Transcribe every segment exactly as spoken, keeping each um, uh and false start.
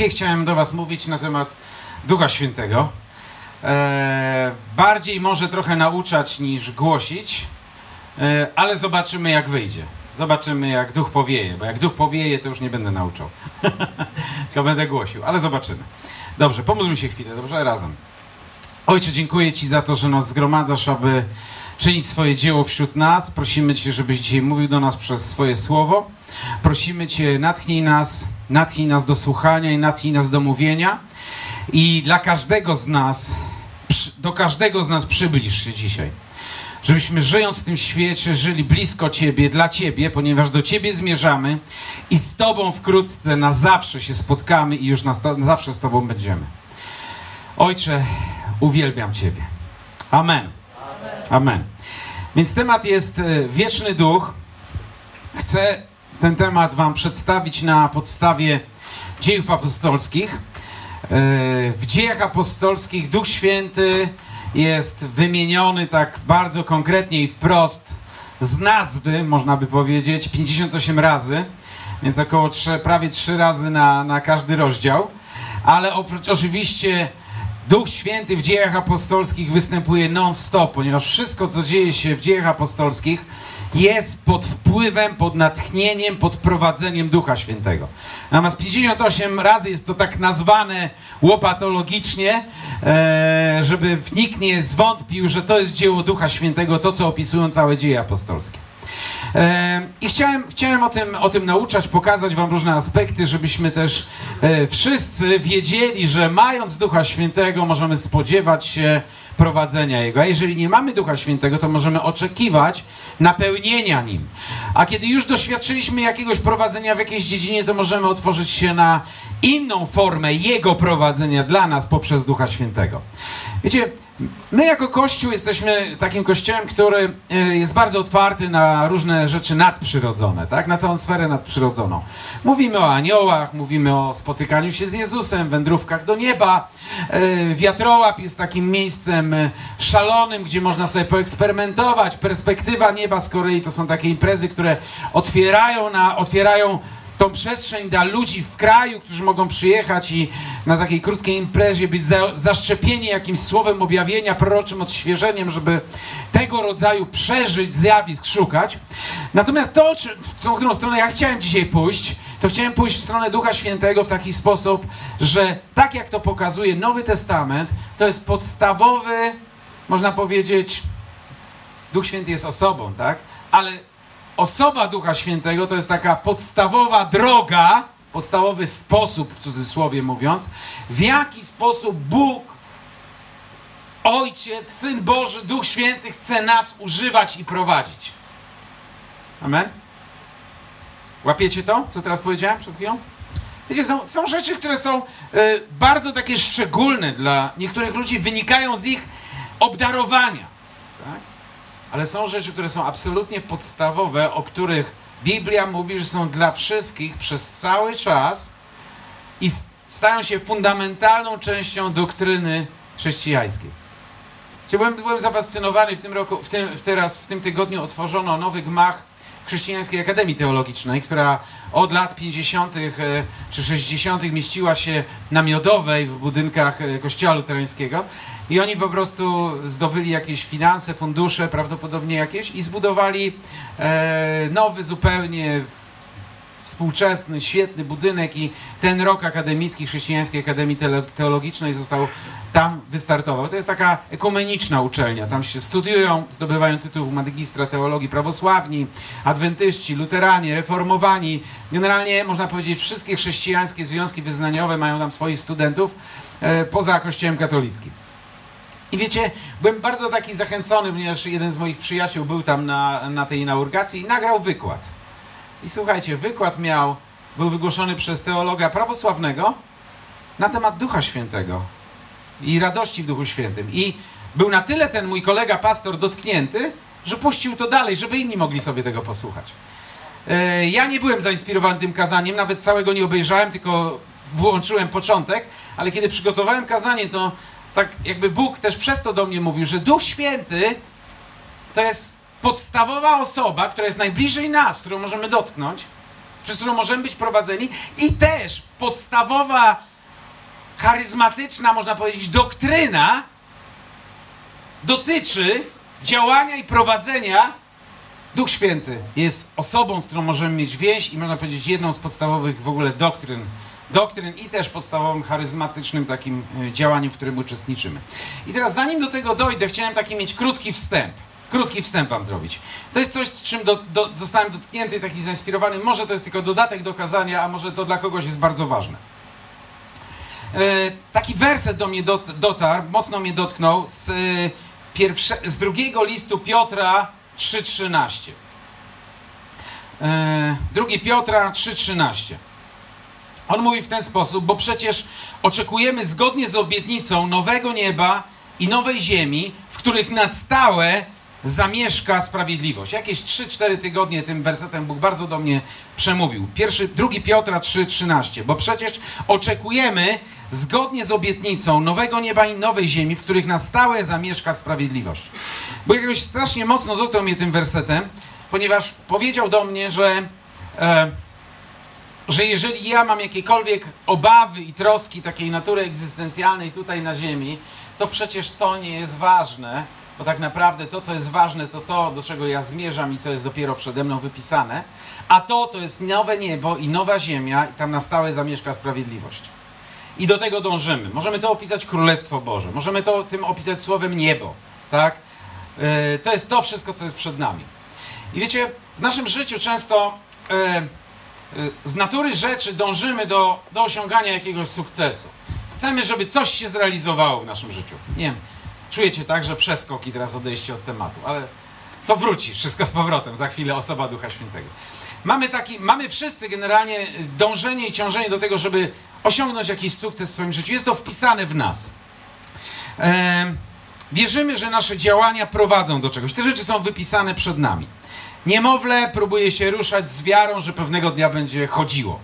Dzisiaj chciałem do was mówić na temat Ducha Świętego. E, bardziej może trochę nauczać niż głosić, e, ale zobaczymy jak wyjdzie. Zobaczymy jak Duch powieje, bo jak Duch powieje, to już nie będę nauczał. Tylko będę głosił, ale zobaczymy. Dobrze, pomódlmy się chwilę, dobrze? Razem. Ojcze, dziękuję Ci za to, że nas zgromadzasz, aby czynić swoje dzieło wśród nas. Prosimy Cię, żebyś dzisiaj mówił do nas przez swoje słowo. Prosimy Cię, natchnij nas, natchnij nas do słuchania i natchnij nas do mówienia. I dla każdego z nas, do każdego z nas przybliż się dzisiaj. Żebyśmy żyjąc w tym świecie, żyli blisko Ciebie, dla Ciebie, ponieważ do Ciebie zmierzamy i z Tobą wkrótce na zawsze się spotkamy i już na, na zawsze z Tobą będziemy. Ojcze, uwielbiam Ciebie. Amen. Amen. Amen. Więc temat jest Wieczny Duch. Chcę ten temat Wam przedstawić na podstawie Dziejów Apostolskich. W Dziejach Apostolskich Duch Święty jest wymieniony tak bardzo konkretnie i wprost z nazwy, można by powiedzieć, pięćdziesiąt osiem razy, więc około trzy, prawie trzy razy na, na każdy rozdział. Ale oprócz oczywiście Duch Święty w Dziejach Apostolskich występuje non-stop, ponieważ wszystko, co dzieje się w Dziejach Apostolskich, jest pod wpływem, pod natchnieniem, pod prowadzeniem Ducha Świętego. Natomiast pięćdziesiąt osiem razy jest to tak nazwane łopatologicznie, e, żeby nikt nie zwątpił, że to jest dzieło Ducha Świętego, to, co opisują całe Dzieje Apostolskie. E, I chciałem, chciałem o tym, o tym nauczać, pokazać wam różne aspekty, żebyśmy też e, wszyscy wiedzieli, że mając Ducha Świętego możemy spodziewać się prowadzenia Jego. A jeżeli nie mamy Ducha Świętego, to możemy oczekiwać napełnienia Nim. A kiedy już doświadczyliśmy jakiegoś prowadzenia w jakiejś dziedzinie, to możemy otworzyć się na inną formę Jego prowadzenia dla nas poprzez Ducha Świętego. Wiecie, my jako Kościół jesteśmy takim kościołem, który jest bardzo otwarty na różne rzeczy nadprzyrodzone, tak? Na całą sferę nadprzyrodzoną. Mówimy o aniołach, mówimy o spotykaniu się z Jezusem, wędrówkach do nieba. Wiatrołap jest takim miejscem szalonym, gdzie można sobie poeksperymentować. Perspektywa nieba z Korei to są takie imprezy, które otwierają na, otwierają tą przestrzeń dla ludzi w kraju, którzy mogą przyjechać i na takiej krótkiej imprezie być za, zaszczepieni jakimś słowem objawienia, proroczym odświeżeniem, żeby tego rodzaju przeżyć, zjawisk szukać. Natomiast to, w którą stronę ja chciałem dzisiaj pójść, to chciałem pójść w stronę Ducha Świętego w taki sposób, że tak jak to pokazuje Nowy Testament, to jest podstawowy, można powiedzieć, Duch Święty jest osobą, tak? Ale osoba Ducha Świętego to jest taka podstawowa droga, podstawowy sposób, w cudzysłowie mówiąc, w jaki sposób Bóg, Ojciec, Syn Boży, Duch Święty chce nas używać i prowadzić. Amen? Łapiecie to, co teraz powiedziałem przed chwilą? Wiecie, są, są rzeczy, które są y, bardzo takie szczególne dla niektórych ludzi, wynikają z ich obdarowania. Tak? Ale są rzeczy, które są absolutnie podstawowe, o których Biblia mówi, że są dla wszystkich przez cały czas i stają się fundamentalną częścią doktryny chrześcijańskiej. Byłem, byłem zafascynowany w tym roku, w tym, w teraz, w tym tygodniu otworzono nowy gmach Chrześcijańskiej Akademii Teologicznej, która od lat pięćdziesiątych czy sześćdziesiątych mieściła się na Miodowej w budynkach Kościoła Luterańskiego i oni po prostu zdobyli jakieś finanse, fundusze, prawdopodobnie jakieś i zbudowali e, nowy zupełnie współczesny, świetny budynek i ten rok akademicki Chrześcijańskiej Akademii Teologicznej został tam wystartował. To jest taka ekumeniczna uczelnia. Tam się studiują, zdobywają tytuł magistra teologii prawosławni, adwentyści, luteranie, reformowani. Generalnie można powiedzieć wszystkie chrześcijańskie związki wyznaniowe mają tam swoich studentów e, poza Kościołem katolickim. I wiecie, byłem bardzo taki zachęcony, ponieważ jeden z moich przyjaciół był tam na, na tej inauguracji i nagrał wykład. I słuchajcie, wykład miał, był wygłoszony przez teologa prawosławnego na temat Ducha Świętego i radości w Duchu Świętym. I był na tyle ten mój kolega pastor dotknięty, że puścił to dalej, żeby inni mogli sobie tego posłuchać. E, ja nie byłem zainspirowany tym kazaniem, nawet całego nie obejrzałem, tylko włączyłem początek, ale kiedy przygotowałem kazanie, to tak jakby Bóg też przez to do mnie mówił, że Duch Święty to jest podstawowa osoba, która jest najbliżej nas, którą możemy dotknąć, przez którą możemy być prowadzeni i też podstawowa charyzmatyczna, można powiedzieć, doktryna dotyczy działania i prowadzenia. Duch Święty jest osobą, z którą możemy mieć więź i można powiedzieć jedną z podstawowych w ogóle doktryn, doktryn i też podstawowym charyzmatycznym takim działaniem, w którym uczestniczymy. I teraz zanim do tego dojdę, chciałem taki mieć krótki wstęp. Krótki wstęp wam zrobić. To jest coś, z czym do, do, zostałem dotknięty, taki zainspirowany. Może to jest tylko dodatek do kazania, a może to dla kogoś jest bardzo ważne. E, taki werset do mnie dot, dotarł, mocno mnie dotknął z, e, pierwsze, z drugiego listu Piotra trzy trzynaście. E, drugi Piotra trzy trzynaście. On mówi w ten sposób, bo przecież oczekujemy zgodnie z obietnicą nowego nieba i nowej ziemi, w których na stałe zamieszka sprawiedliwość. Jakieś trzy cztery tygodnie tym wersetem Bóg bardzo do mnie przemówił. Pierwszy, drugi Piotra trzy trzynaście. Bo przecież oczekujemy zgodnie z obietnicą nowego nieba i nowej ziemi, w których na stałe zamieszka sprawiedliwość. Bo jakoś strasznie mocno dotknął mnie tym wersetem, ponieważ powiedział do mnie, że e, że jeżeli ja mam jakiekolwiek obawy i troski takiej natury egzystencjalnej tutaj na ziemi, to przecież to nie jest ważne, bo tak naprawdę to, co jest ważne, to to, do czego ja zmierzam i co jest dopiero przede mną wypisane, a to, to jest nowe niebo i nowa ziemia i tam na stałe zamieszka sprawiedliwość. I do tego dążymy. Możemy to opisać Królestwo Boże, możemy to tym opisać słowem niebo, tak? Yy, to jest to wszystko, co jest przed nami. I wiecie, w naszym życiu często yy, yy, z natury rzeczy dążymy do, do osiągania jakiegoś sukcesu. Chcemy, żeby coś się zrealizowało w naszym życiu. Nie wiem, czujecie tak, że przeskok i teraz odejście od tematu, ale to wróci wszystko z powrotem, za chwilę osoba Ducha Świętego. Mamy taki, mamy wszyscy generalnie dążenie i ciążenie do tego, żeby osiągnąć jakiś sukces w swoim życiu. Jest to wpisane w nas. E, wierzymy, że nasze działania prowadzą do czegoś. Te rzeczy są wypisane przed nami. Niemowlę próbuje się ruszać z wiarą, że pewnego dnia będzie chodziło.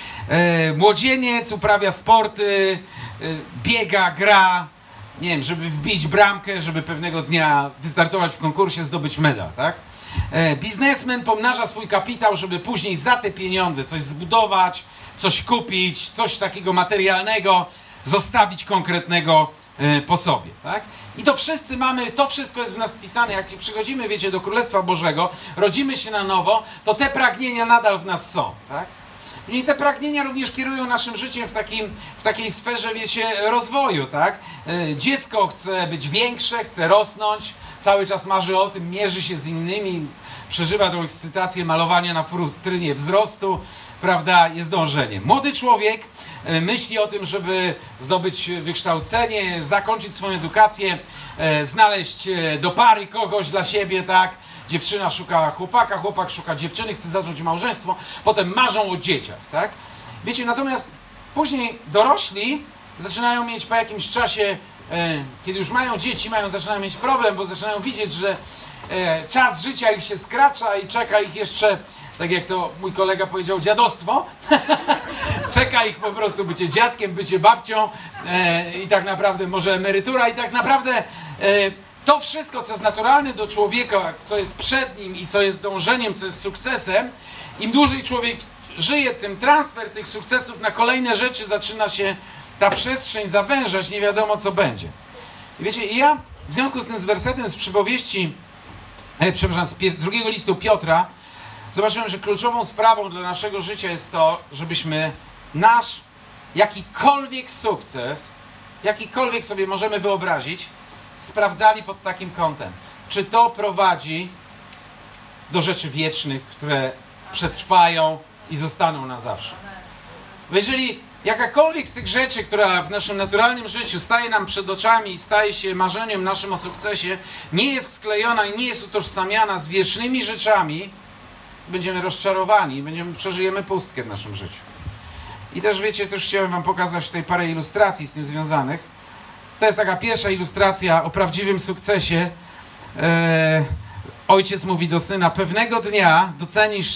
E, młodzieniec uprawia sporty, e, biega, gra, nie wiem, żeby wbić bramkę, żeby pewnego dnia wystartować w konkursie, zdobyć medal, tak? E, biznesmen pomnaża swój kapitał, żeby później za te pieniądze coś zbudować, coś kupić, coś takiego materialnego, zostawić konkretnego e, po sobie, tak? I to wszyscy mamy, to wszystko jest w nas wpisane. Jak przychodzimy, wiecie, do Królestwa Bożego, rodzimy się na nowo, to te pragnienia nadal w nas są, tak? I te pragnienia również kierują naszym życiem w, takim, w takiej sferze, wiecie, rozwoju, tak? Dziecko chce być większe, chce rosnąć, cały czas marzy o tym, mierzy się z innymi, przeżywa tą ekscytację malowania na futrynie wzrostu, prawda, jest dążenie. Młody człowiek myśli o tym, żeby zdobyć wykształcenie, zakończyć swoją edukację, znaleźć do pary kogoś dla siebie, tak? Dziewczyna szuka chłopaka, chłopak szuka dziewczyny, chce zacząć małżeństwo, potem marzą o dzieciach, tak? Wiecie, natomiast później dorośli zaczynają mieć po jakimś czasie, e, kiedy już mają dzieci, mają, zaczynają mieć problem, bo zaczynają widzieć, że e, czas życia ich się skracza i czeka ich jeszcze, tak jak to mój kolega powiedział, dziadostwo. Czeka ich po prostu bycie dziadkiem, bycie babcią e, i tak naprawdę może emerytura i tak naprawdę e, to wszystko, co jest naturalne do człowieka, co jest przed nim i co jest dążeniem, co jest sukcesem, im dłużej człowiek żyje, tym transfer tych sukcesów na kolejne rzeczy zaczyna się ta przestrzeń zawężać, nie wiadomo co będzie. I wiecie, ja w związku z tym z wersetem z przypowieści, e, przepraszam, z pier- drugiego listu Piotra, zobaczyłem, że kluczową sprawą dla naszego życia jest to, żebyśmy nasz jakikolwiek sukces, jakikolwiek sobie możemy wyobrazić, sprawdzali pod takim kątem, czy to prowadzi do rzeczy wiecznych, które przetrwają i zostaną na zawsze. Bo jeżeli jakakolwiek z tych rzeczy, która w naszym naturalnym życiu staje nam przed oczami i staje się marzeniem naszym o sukcesie, nie jest sklejona i nie jest utożsamiana z wiecznymi rzeczami, będziemy rozczarowani, będziemy, przeżyjemy pustkę w naszym życiu. I też wiecie, też chciałem wam pokazać tutaj parę ilustracji z tym związanych. To jest taka pierwsza ilustracja o prawdziwym sukcesie. Eee, ojciec mówi do syna, pewnego dnia docenisz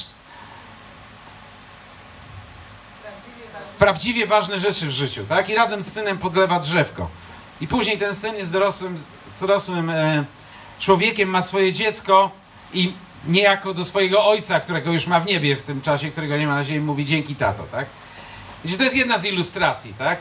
prawdziwie ważne rzeczy w życiu, tak? I razem z synem podlewa drzewko. I później ten syn jest dorosłym, dorosłym e, człowiekiem, ma swoje dziecko i niejako do swojego ojca, którego już ma w niebie w tym czasie, którego nie ma na ziemi, mówi dzięki tato, tak? Wiecie, to jest jedna z ilustracji, tak?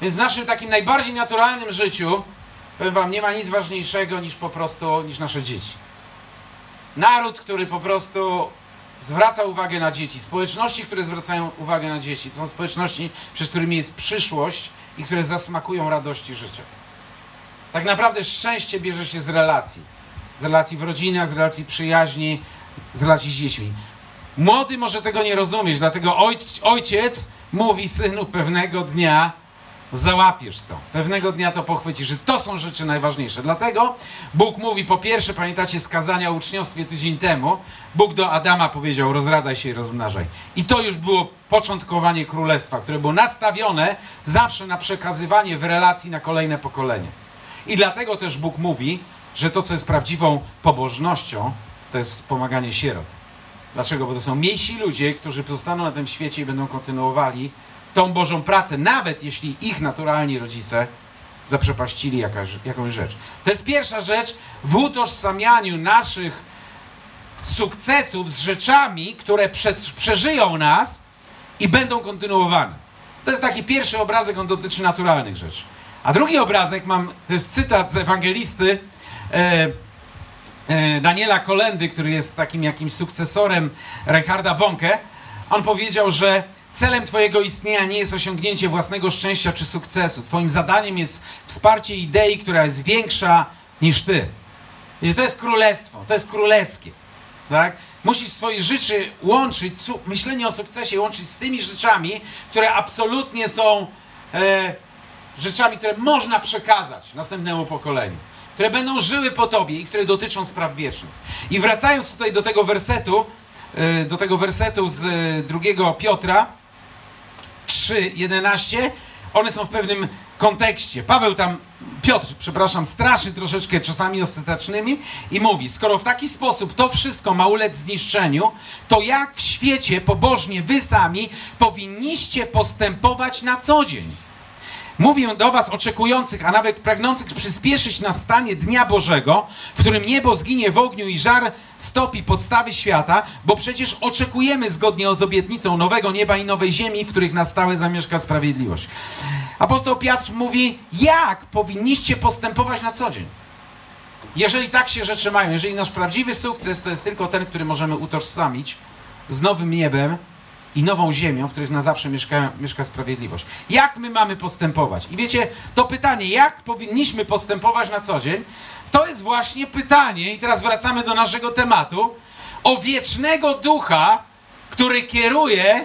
Więc w naszym takim najbardziej naturalnym życiu, powiem wam, nie ma nic ważniejszego niż po prostu, niż nasze dzieci. Naród, który po prostu zwraca uwagę na dzieci, społeczności, które zwracają uwagę na dzieci, to są społeczności, przez którymi jest przyszłość i które zasmakują radości życia. Tak naprawdę szczęście bierze się z relacji. Z relacji w rodzinach, z relacji przyjaźni, z relacji z dziećmi. Młody może tego nie rozumieć, dlatego ojc, ojciec mówi: synu, pewnego dnia załapiesz to. Pewnego dnia to pochwycisz, że to są rzeczy najważniejsze. Dlatego Bóg mówi, po pierwsze, pamiętacie skazania o uczniostwie tydzień temu, Bóg do Adama powiedział: rozradzaj się i rozmnażaj. I to już było początkowanie królestwa, które było nastawione zawsze na przekazywanie w relacji na kolejne pokolenie. I dlatego też Bóg mówi, że to, co jest prawdziwą pobożnością, to jest wspomaganie sierot. Dlaczego? Bo to są mniejsi ludzie, którzy pozostaną na tym świecie i będą kontynuowali tą Bożą pracę, nawet jeśli ich naturalni rodzice zaprzepaścili jakaś, jakąś rzecz. To jest pierwsza rzecz w utożsamianiu naszych sukcesów z rzeczami, które prze, przeżyją nas i będą kontynuowane. To jest taki pierwszy obrazek, on dotyczy naturalnych rzeczy. A drugi obrazek mam, to jest cytat z ewangelisty e, e, Daniela Kolendy, który jest takim jakimś sukcesorem Reinharda Bonke. On powiedział, że celem twojego istnienia nie jest osiągnięcie własnego szczęścia czy sukcesu. Twoim zadaniem jest wsparcie idei, która jest większa niż ty. Wiecie, to jest królestwo, to jest królewskie. Tak? Musisz swoje życie łączyć, myślenie o sukcesie łączyć z tymi rzeczami, które absolutnie są e, rzeczami, które można przekazać następnemu pokoleniu, które będą żyły po tobie i które dotyczą spraw wiecznych. I wracając tutaj do tego wersetu, e, do tego wersetu z drugiego Piotra trzy, jedenaście, one są w pewnym kontekście. Paweł tam, Piotr, przepraszam, straszy troszeczkę czasami ostatecznymi i mówi: skoro w taki sposób to wszystko ma ulec zniszczeniu, to jak w świecie pobożnie wy sami powinniście postępować na co dzień? Mówię do was oczekujących, a nawet pragnących przyspieszyć nastanie Dnia Bożego, w którym niebo zginie w ogniu i żar stopi podstawy świata, bo przecież oczekujemy zgodnie z obietnicą nowego nieba i nowej ziemi, w których na stałe zamieszka sprawiedliwość. Apostoł Piotr mówi, jak powinniście postępować na co dzień. Jeżeli tak się rzeczy mają, jeżeli nasz prawdziwy sukces to jest tylko ten, który możemy utożsamić z nowym niebem i nową ziemią, w których na zawsze mieszka, mieszka sprawiedliwość. Jak my mamy postępować? I wiecie, to pytanie, jak powinniśmy postępować na co dzień, to jest właśnie pytanie, i teraz wracamy do naszego tematu, o wiecznego ducha, który kieruje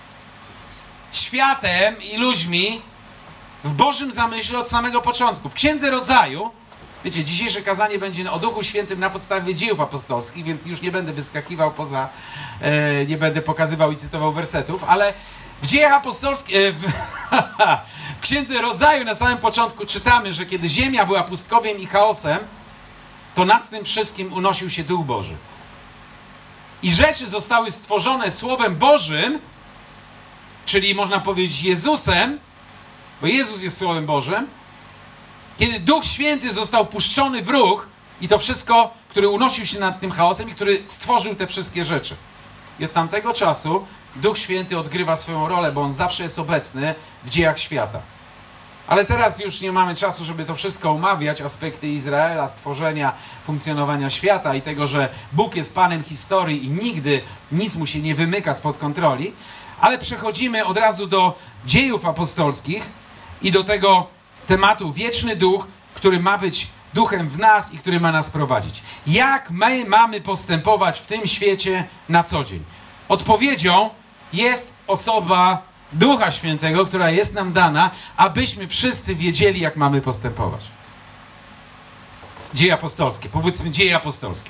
światem i ludźmi w Bożym zamyśle od samego początku. W Księdze Rodzaju, wiecie, dzisiejsze kazanie będzie o Duchu Świętym na podstawie dziejów apostolskich, więc już nie będę wyskakiwał poza, e, nie będę pokazywał i cytował wersetów, ale w dziejach apostolskich, e, w, w Księdze Rodzaju na samym początku czytamy, że kiedy ziemia była pustkowiem i chaosem, to nad tym wszystkim unosił się Duch Boży. I rzeczy zostały stworzone Słowem Bożym, czyli można powiedzieć Jezusem, bo Jezus jest Słowem Bożym, kiedy Duch Święty został puszczony w ruch i to wszystko, który unosił się nad tym chaosem i który stworzył te wszystkie rzeczy. I od tamtego czasu Duch Święty odgrywa swoją rolę, bo On zawsze jest obecny w dziejach świata. Ale teraz już nie mamy czasu, żeby to wszystko omawiać, aspekty Izraela, stworzenia, funkcjonowania świata i tego, że Bóg jest Panem historii i nigdy nic Mu się nie wymyka spod kontroli. Ale przechodzimy od razu do dziejów apostolskich i do tego tematu wieczny duch, który ma być duchem w nas i który ma nas prowadzić. Jak my mamy postępować w tym świecie na co dzień? Odpowiedzią jest osoba Ducha Świętego, która jest nam dana, abyśmy wszyscy wiedzieli, jak mamy postępować. Dzieje apostolskie. Powiedzmy dzieje apostolskie.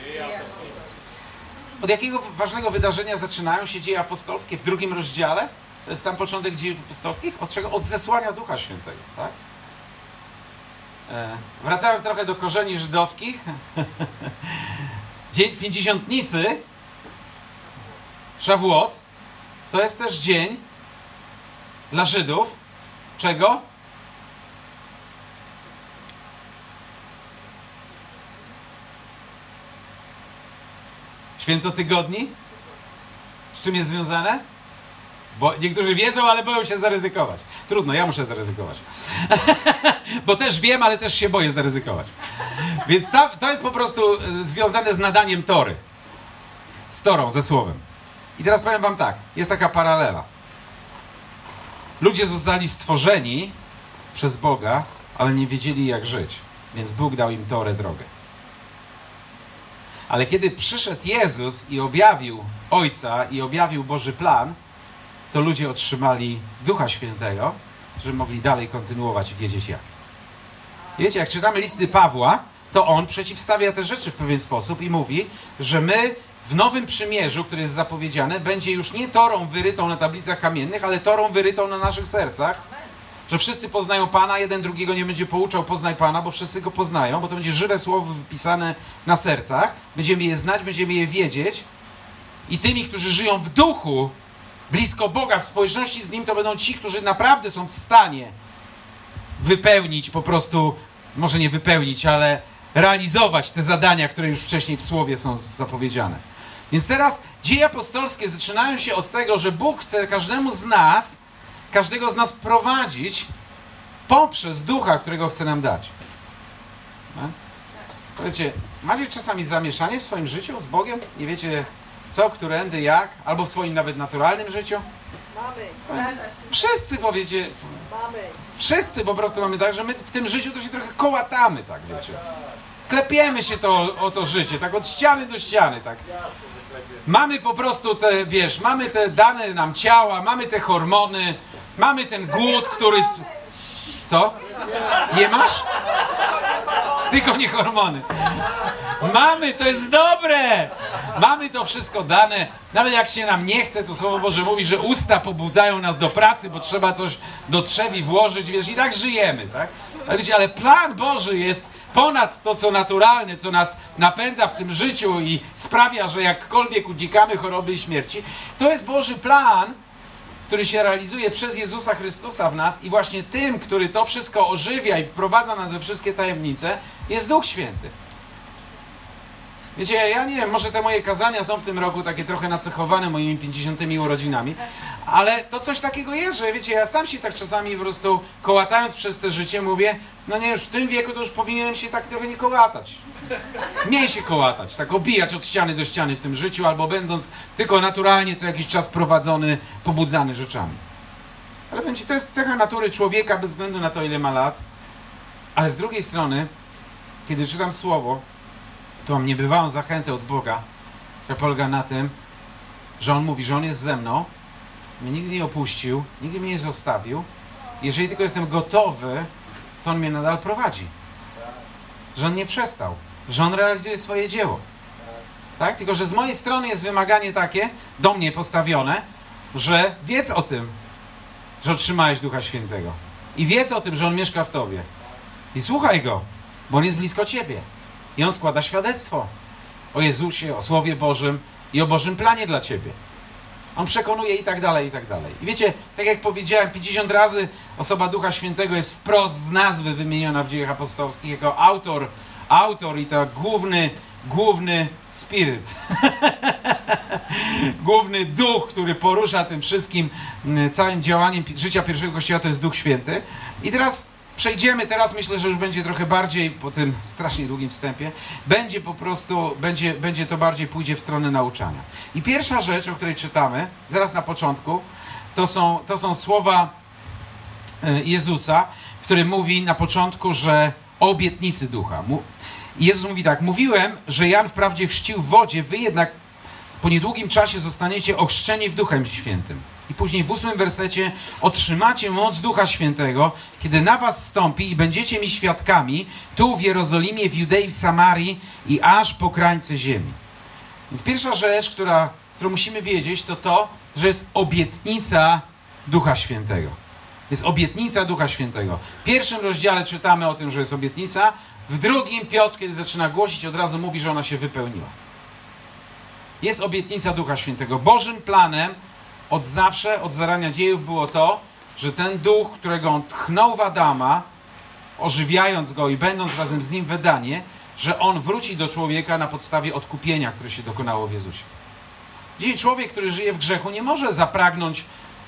Od jakiego ważnego wydarzenia zaczynają się dzieje apostolskie w drugim rozdziale? To jest sam początek dziejów apostolskich. Od czego? Od zesłania Ducha Świętego, tak? E, wracając trochę do korzeni żydowskich. Dzień Pięćdziesiątnicy, Szawuot, to jest też dzień dla Żydów. Czego? Święto Tygodni? Z czym jest związane? Bo niektórzy wiedzą, ale boją się zaryzykować. Trudno, ja muszę zaryzykować. Bo też wiem, ale też się boję zaryzykować. Więc ta, to jest po prostu związane z nadaniem Tory. Z Torą, ze Słowem. I teraz powiem wam tak, jest taka paralela. Ludzie zostali stworzeni przez Boga, ale nie wiedzieli jak żyć. Więc Bóg dał im Torę, drogę. Ale kiedy przyszedł Jezus i objawił Ojca i objawił Boży plan, to ludzie otrzymali Ducha Świętego, żeby mogli dalej kontynuować i wiedzieć jak. I wiecie, jak czytamy listy Pawła, to on przeciwstawia te rzeczy w pewien sposób i mówi, że my w Nowym Przymierzu, które jest zapowiedziane, będzie już nie Torą wyrytą na tablicach kamiennych, ale Torą wyrytą na naszych sercach, że wszyscy poznają Pana, jeden drugiego nie będzie pouczał poznaj Pana, bo wszyscy Go poznają, bo to będzie żywe słowo wypisane na sercach, będziemy je znać, będziemy je wiedzieć i tymi, którzy żyją w duchu, blisko Boga, w społeczności z Nim, to będą ci, którzy naprawdę są w stanie wypełnić po prostu, może nie wypełnić, ale realizować te zadania, które już wcześniej w Słowie są zapowiedziane. Więc teraz dzieje apostolskie zaczynają się od tego, że Bóg chce każdemu z nas, każdego z nas prowadzić poprzez Ducha, którego chce nam dać. No? Powiecie, macie czasami zamieszanie w swoim życiu z Bogiem? Nie wiecie co, którędy, jak? Albo w swoim nawet naturalnym życiu? Mamy. Wszyscy powiecie, Mamy. wszyscy po prostu mamy tak, że my w tym życiu to się trochę kołatamy, tak wiecie. Klepiemy się to, o to życie, tak od ściany do ściany, tak. Mamy po prostu te, wiesz, mamy te dane nam ciała, mamy te hormony, mamy ten głód, który... Co? Nie masz? Tylko nie hormony. Mamy, to jest dobre! Mamy to wszystko dane. Nawet jak się nam nie chce, to Słowo Boże mówi, że usta pobudzają nas do pracy, bo trzeba coś do trzewi włożyć, wiesz, i tak żyjemy, tak? Ale wiecie, ale plan Boży jest ponad to, co naturalne, co nas napędza w tym życiu i sprawia, że jakkolwiek unikamy choroby i śmierci. To jest Boży plan, który się realizuje przez Jezusa Chrystusa w nas i właśnie tym, który to wszystko ożywia i wprowadza nas we wszystkie tajemnice, jest Duch Święty. Wiecie, ja nie wiem, może te moje kazania są w tym roku takie trochę nacechowane moimi pięćdziesiątymi urodzinami, ale to coś takiego jest, że wiecie, ja sam się tak czasami po prostu kołatając przez te życie mówię, no nie, już w tym wieku to już powinienem się tak trochę nie kołatać. Mniej się kołatać, tak obijać od ściany do ściany w tym życiu, albo będąc tylko naturalnie co jakiś czas prowadzony, pobudzany rzeczami. Ale będzie, to jest cecha natury człowieka bez względu na to, ile ma lat, ale z drugiej strony, kiedy czytam Słowo, to mam niebywałą zachętę od Boga, która polega na tym, że On mówi, że On jest ze mną, mnie nigdy nie opuścił, nigdy mnie nie zostawił. Jeżeli tylko jestem gotowy, to On mnie nadal prowadzi. Że On nie przestał, że On realizuje swoje dzieło. Tak? Tylko, że z mojej strony jest wymaganie takie, do mnie postawione, że wiedz o tym, że otrzymałeś Ducha Świętego. I wiedz o tym, że On mieszka w tobie. I słuchaj Go, bo On jest blisko ciebie. I On składa świadectwo o Jezusie, o Słowie Bożym i o Bożym planie dla ciebie. On przekonuje i tak dalej, i tak dalej. I wiecie, tak jak powiedziałem, pięćdziesiąt razy osoba Ducha Świętego jest wprost z nazwy wymieniona w Dziejach Apostolskich jako autor, autor i to główny, główny spiryt. Główny duch, który porusza tym wszystkim, całym działaniem życia pierwszego Kościoła, to jest Duch Święty. I teraz przejdziemy, teraz myślę, że już będzie trochę bardziej, po tym strasznie długim wstępie, będzie po prostu, będzie, będzie to bardziej pójdzie w stronę nauczania. I pierwsza rzecz, o której czytamy, zaraz na początku, to są, to są słowa Jezusa, który mówi na początku, że o obietnicy Ducha. Jezus mówi tak, mówiłem, że Jan wprawdzie chrzcił w wodzie, wy jednak po niedługim czasie zostaniecie ochrzczeni w Duchem Świętym. I później w ósmym wersecie otrzymacie moc Ducha Świętego, kiedy na was stąpi i będziecie mi świadkami tu w Jerozolimie, w Judei, w Samarii i aż po krańce ziemi. Więc pierwsza rzecz, która, którą musimy wiedzieć, to to, że jest obietnica Ducha Świętego. Jest obietnica Ducha Świętego. W pierwszym rozdziale czytamy o tym, że jest obietnica. W drugim Piotr, kiedy zaczyna głosić, od razu mówi, że ona się wypełniła. Jest obietnica Ducha Świętego. Bożym planem od zawsze, od zarania dziejów było to, że ten duch, którego on tchnął w Adama, ożywiając go i będąc razem z nim w Edenie, że on wróci do człowieka na podstawie odkupienia, które się dokonało w Jezusie. Dzisiaj człowiek, który żyje w grzechu, nie może zapragnąć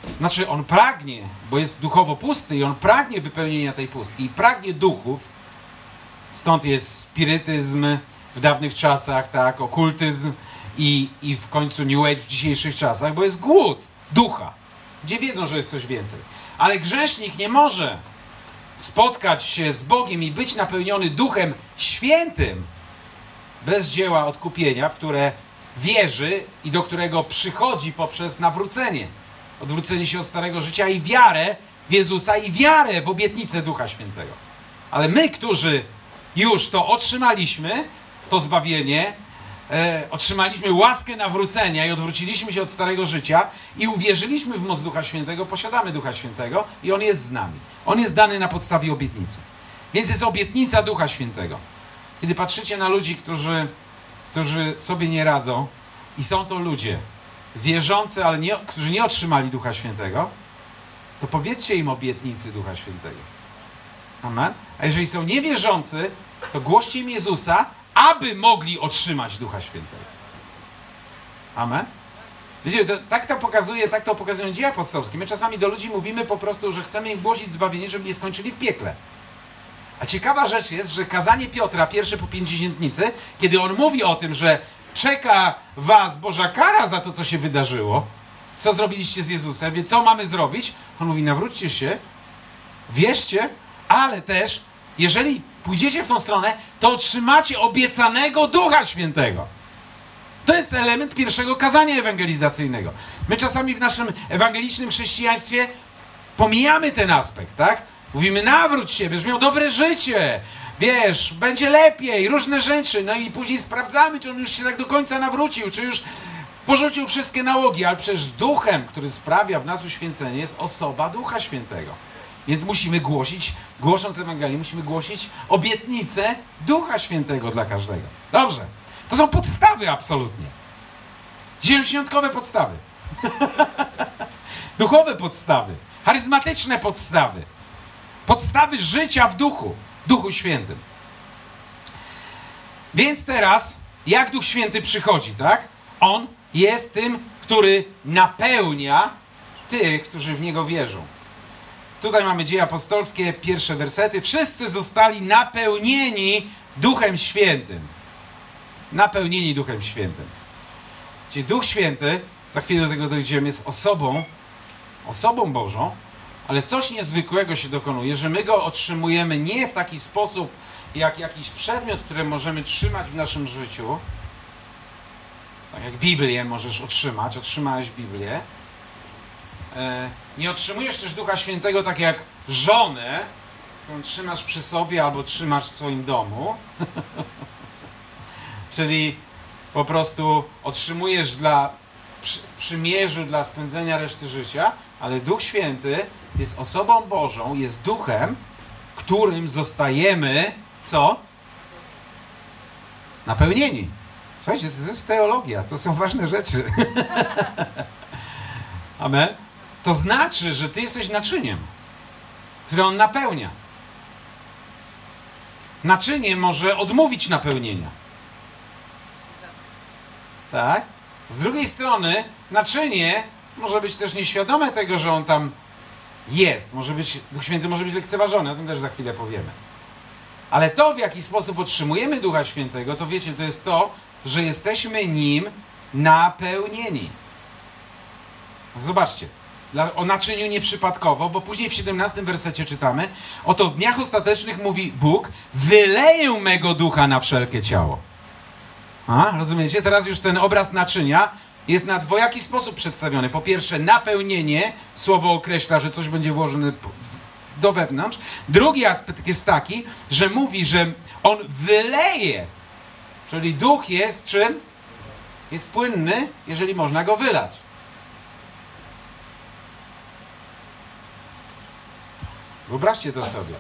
Znaczy, on pragnie, bo jest duchowo pusty i on pragnie wypełnienia tej pustki i pragnie duchów. Stąd jest spirytyzm w dawnych czasach, tak, okultyzm i, i w końcu New Age w dzisiejszych czasach, bo jest głód ducha, gdzie wiedzą, że jest coś więcej. Ale grzesznik nie może spotkać się z Bogiem i być napełniony Duchem Świętym bez dzieła odkupienia, w które wierzy i do którego przychodzi poprzez nawrócenie. Odwrócenie się od starego życia i wiarę w Jezusa i wiarę w obietnicę Ducha Świętego. Ale my, którzy już to otrzymaliśmy, to zbawienie, e, otrzymaliśmy łaskę nawrócenia i odwróciliśmy się od starego życia i uwierzyliśmy w moc Ducha Świętego, posiadamy Ducha Świętego i On jest z nami. On jest dany na podstawie obietnicy. Więc jest obietnica Ducha Świętego. Kiedy patrzycie na ludzi, którzy, którzy sobie nie radzą i są to ludzie wierzący, ale nie, którzy nie otrzymali Ducha Świętego, to powiedzcie im obietnicy Ducha Świętego. Amen. A jeżeli są niewierzący, to głoście im Jezusa, aby mogli otrzymać Ducha Świętego. Amen. Wiecie, to, tak to pokazuje, tak to pokazują dzieje apostolskie. My czasami do ludzi mówimy po prostu, że chcemy im głosić zbawienie, żeby nie skończyli w piekle. A ciekawa rzecz jest, że kazanie Piotra, pierwsze po pięćdziesiętnicy, kiedy on mówi o tym, że czeka was Boża kara za to, co się wydarzyło, co zrobiliście z Jezusem, więc co mamy zrobić? On mówi, nawróćcie się, wierzcie, ale też, jeżeli pójdziecie w tą stronę, to otrzymacie obiecanego Ducha Świętego. To jest element pierwszego kazania ewangelizacyjnego. My czasami w naszym ewangelicznym chrześcijaństwie pomijamy ten aspekt, tak? Mówimy, nawróć się, będziesz miał dobre życie, wiesz, będzie lepiej, różne rzeczy, no i później sprawdzamy, czy on już się tak do końca nawrócił, czy już porzucił wszystkie nałogi, ale przecież duchem, który sprawia w nas uświęcenie, jest osoba Ducha Świętego. Więc musimy głosić, głosząc Ewangelię, musimy głosić obietnicę Ducha Świętego dla każdego. Dobrze. To są podstawy absolutnie. Zielonoświątkowe podstawy. Duchowe podstawy. Charyzmatyczne podstawy. Podstawy życia w duchu. Duchu Świętym. Więc teraz, jak Duch Święty przychodzi, tak? On jest tym, który napełnia tych, którzy w Niego wierzą. Tutaj mamy Dzieje Apostolskie, pierwsze wersety. Wszyscy zostali napełnieni Duchem Świętym. Napełnieni Duchem Świętym. Czyli Duch Święty, za chwilę do tego dojdziemy, jest osobą, osobą Bożą, ale coś niezwykłego się dokonuje, że my Go otrzymujemy nie w taki sposób, jak jakiś przedmiot, który możemy trzymać w naszym życiu. Tak jak Biblię możesz otrzymać, otrzymałeś Biblię. Nie otrzymujesz też Ducha Świętego tak jak żonę, którą trzymasz przy sobie albo trzymasz w swoim domu. Czyli po prostu otrzymujesz dla, przy, w przymierzu dla spędzenia reszty życia, ale Duch Święty jest osobą Bożą, jest Duchem, którym zostajemy, co? Napełnieni. Słuchajcie, to jest teologia, to są ważne rzeczy. Amen. To znaczy, że ty jesteś naczyniem, które on napełnia. Naczynie może odmówić napełnienia. Tak? Z drugiej strony naczynie może być też nieświadome tego, że on tam jest. Może być, Duch Święty może być lekceważony, o tym też za chwilę powiemy. Ale to, w jaki sposób otrzymujemy Ducha Świętego, to wiecie, to jest to, że jesteśmy Nim napełnieni. Zobaczcie. O naczyniu nieprzypadkowo, bo później w siedemnastym wersecie czytamy: oto w dniach ostatecznych, mówi Bóg, wyleję mego ducha na wszelkie ciało. A, rozumiecie? Teraz już ten obraz naczynia jest na dwojaki sposób przedstawiony. Po pierwsze, napełnienie, słowo określa, że coś będzie włożone do wewnątrz. Drugi aspekt jest taki, że mówi, że on wyleje. Czyli duch jest czym? Jest płynny, jeżeli można go wylać. Wyobraźcie to sobie.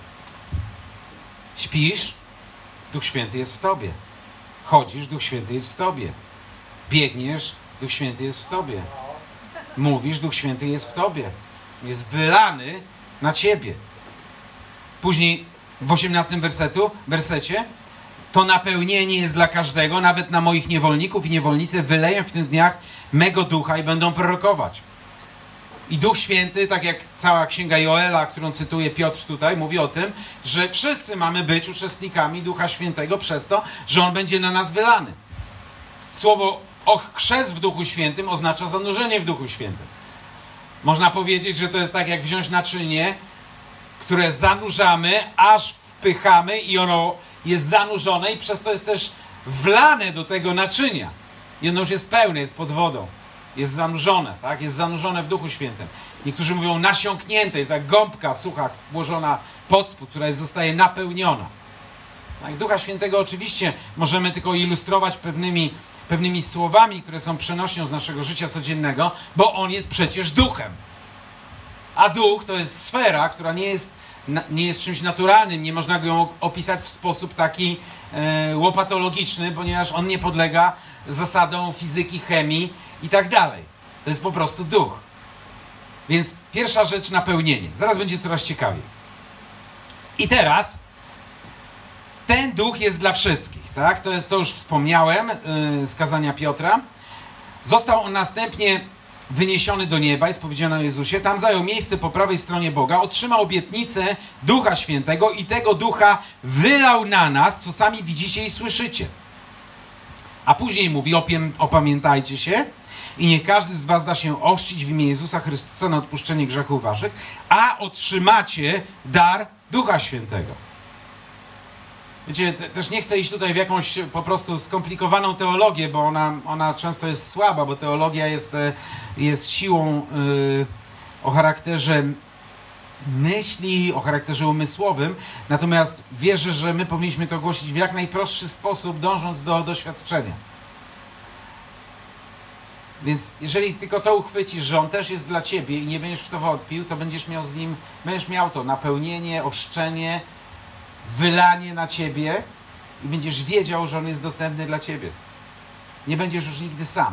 Śpisz, Duch Święty jest w tobie. Chodzisz, Duch Święty jest w tobie. Biegniesz, Duch Święty jest w tobie. Mówisz, Duch Święty jest w tobie. Jest wylany na ciebie. Później w osiemnastym wersetu, wersecie to napełnienie jest dla każdego, nawet na moich niewolników i niewolnice wyleję w tych dniach mego ducha i będą prorokować. I Duch Święty, tak jak cała księga Joela, którą cytuje Piotr tutaj, mówi o tym, że wszyscy mamy być uczestnikami Ducha Świętego przez to, że On będzie na nas wylany. Słowo o chrzest w Duchu Świętym oznacza zanurzenie w Duchu Świętym. Można powiedzieć, że to jest tak jak wziąć naczynie, które zanurzamy, aż wpychamy i ono jest zanurzone i przez to jest też wlane do tego naczynia. I ono już jest pełne, jest pod wodą. Jest zanurzone, tak? Jest zanurzone w Duchu Świętym. Niektórzy mówią nasiąknięte, jest jak gąbka sucha włożona pod spód, która jest, zostaje napełniona. Tak? Ducha Świętego oczywiście możemy tylko ilustrować pewnymi, pewnymi słowami, które są przenośnią z naszego życia codziennego, bo On jest przecież duchem. A duch to jest sfera, która nie jest, nie jest czymś naturalnym, nie można go opisać w sposób taki e, łopatologiczny, ponieważ on nie podlega zasadom fizyki, chemii i tak dalej. To jest po prostu duch. Więc pierwsza rzecz, napełnienie. Zaraz będzie coraz ciekawiej. I teraz ten duch jest dla wszystkich, tak? To jest, to już wspomniałem yy, z kazania Piotra. Został on następnie wyniesiony do nieba, jest powiedziane o Jezusie. Tam zajął miejsce po prawej stronie Boga, otrzymał obietnicę Ducha Świętego i tego Ducha wylał na nas, co sami widzicie i słyszycie. A później mówi, opiem, opamiętajcie się i niech każdy z was da się ochrzcić w imię Jezusa Chrystusa na odpuszczenie grzechów waszych, a otrzymacie dar Ducha Świętego. Wiecie, te, też nie chcę iść tutaj w jakąś po prostu skomplikowaną teologię, bo ona, ona często jest słaba, bo teologia jest, jest siłą yy, o charakterze myśli, o charakterze umysłowym, natomiast wierzę, że my powinniśmy to głosić w jak najprostszy sposób, dążąc do doświadczenia. Więc jeżeli tylko to uchwycisz, że On też jest dla ciebie i nie będziesz w to wątpił, to będziesz miał z Nim, będziesz miał to napełnienie, ochrzczenie, wylanie na ciebie i będziesz wiedział, że On jest dostępny dla ciebie. Nie będziesz już nigdy sam.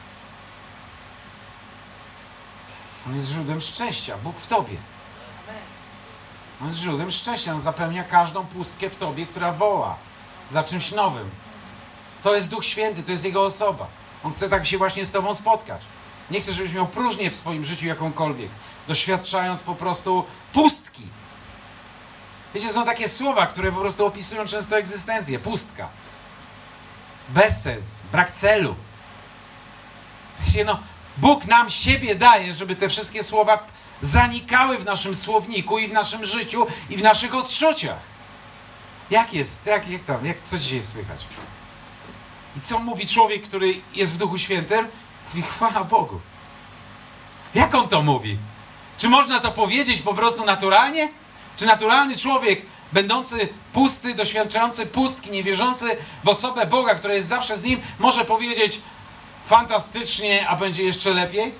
On jest źródłem szczęścia, Bóg w tobie. On jest źródłem szczęścia, On zapełnia każdą pustkę w tobie, która woła za czymś nowym. To jest Duch Święty, to jest Jego osoba. On chce tak się właśnie z tobą spotkać. Nie chce, żebyś miał próżnię w swoim życiu jakąkolwiek, doświadczając po prostu pustki. Wiecie, są takie słowa, które po prostu opisują często egzystencję. Pustka. Bezsens, brak celu. Wiecie, no, Bóg nam siebie daje, żeby te wszystkie słowa zanikały w naszym słowniku i w naszym życiu i w naszych odczuciach. Jak jest? Jak, jak tam? Jak, co dzisiaj słychać? I co mówi człowiek, który jest w Duchu Świętym? Mówi, chwała Bogu. Jak on to mówi? Czy można to powiedzieć po prostu naturalnie? Czy naturalny człowiek, będący pusty, doświadczający pustki, niewierzący w osobę Boga, która jest zawsze z nim, może powiedzieć fantastycznie, a będzie jeszcze lepiej?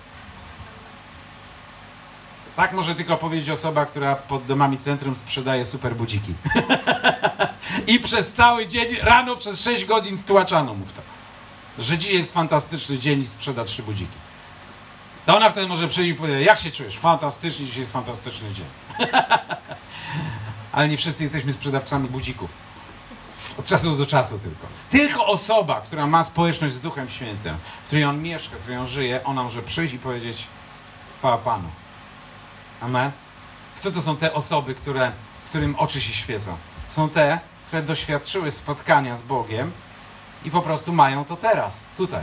Tak może tylko powiedzieć osoba, która pod domami centrum sprzedaje super budziki. I przez cały dzień, rano przez sześć godzin wtłaczano mu w to, że dzisiaj jest fantastyczny dzień i sprzeda trzy budziki. To ona wtedy może przyjść i powiedzieć, jak się czujesz? Fantastycznie, dzisiaj jest fantastyczny dzień. Ale nie wszyscy jesteśmy sprzedawcami budzików. Od czasu do czasu tylko. Tylko osoba, która ma społeczność z Duchem Świętym, w której On mieszka, w której On żyje, ona może przyjść i powiedzieć, chwała Panu. Amen. Kto to są te osoby, które, którym oczy się świecą? Są te, które doświadczyły spotkania z Bogiem i po prostu mają to teraz, tutaj.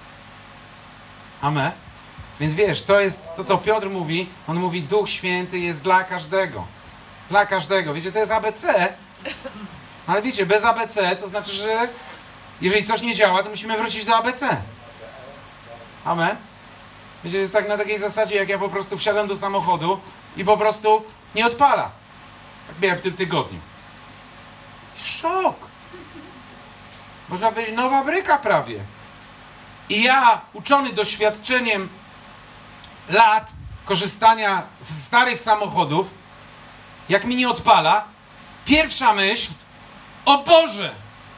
Amen. Więc wiesz, to jest to, co Piotr mówi. On mówi, Duch Święty jest dla każdego. Dla każdego. Wiecie, to jest A B C. Ale wiecie, bez A B C to znaczy, że jeżeli coś nie działa, to musimy wrócić do A B C. Amen. Wiecie, to jest tak na takiej zasadzie, jak ja po prostu wsiadam do samochodu i po prostu nie odpala. Jak miałem w tym tygodniu. Szok. Można powiedzieć, nowa bryka prawie. I ja, uczony doświadczeniem lat korzystania z starych samochodów, jak mi nie odpala, pierwsza myśl, o Boże!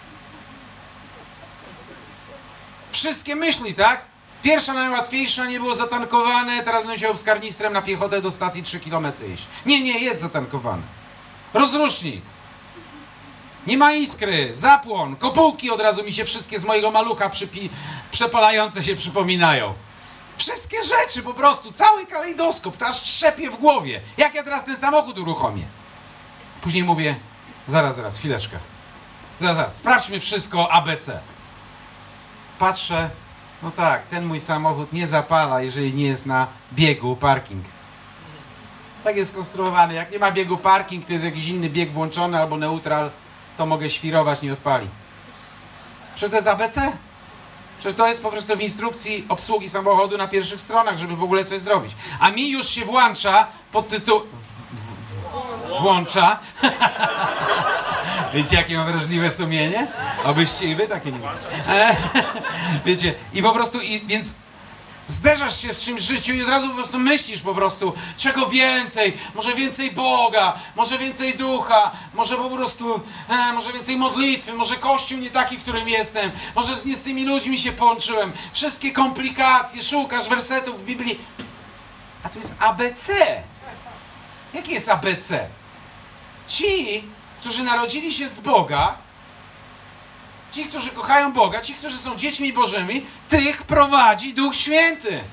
Wszystkie myśli, tak? Pierwsza, najłatwiejsza, nie było zatankowane, teraz będę musiał z karnistrem na piechotę do stacji trzy kilometry iść. Nie, nie, jest zatankowane. Rozrusznik. Nie ma iskry, zapłon, kopułki od razu mi się wszystkie z mojego malucha przypi- przepalające się przypominają. Wszystkie rzeczy po prostu, cały kalejdoskop, to aż trzepie w głowie. Jak ja teraz ten samochód uruchomię? Później mówię, zaraz, zaraz, chwileczkę. Zaraz, zaraz, sprawdźmy wszystko A B C. Patrzę, no tak, ten mój samochód nie zapala, jeżeli nie jest na biegu parking. Tak jest skonstruowany. Jak nie ma biegu parking, to jest jakiś inny bieg włączony albo neutral, to mogę świrować, nie odpali. Przecież to jest A B C. Przecież to jest po prostu w instrukcji obsługi samochodu na pierwszych stronach, żeby w ogóle coś zrobić. A mi już się włącza pod tytuł... Włącza. Wiecie, jakie mam wrażliwe sumienie? Obyście i wy takie nie mieli. Wiecie, i po prostu, i, więc zderzasz się z czymś w życiu i od razu po prostu myślisz po prostu, czego więcej, może więcej Boga, może więcej Ducha, może po prostu, e, może więcej modlitwy, może Kościół nie taki, w którym jestem, może z, nie z tymi ludźmi się połączyłem, wszystkie komplikacje, szukasz wersetów w Biblii, a tu jest A B C. Jakie jest A B C? Ci, którzy narodzili się z Boga, ci, którzy kochają Boga, ci, którzy są dziećmi Bożymi, tych prowadzi Duch Święty.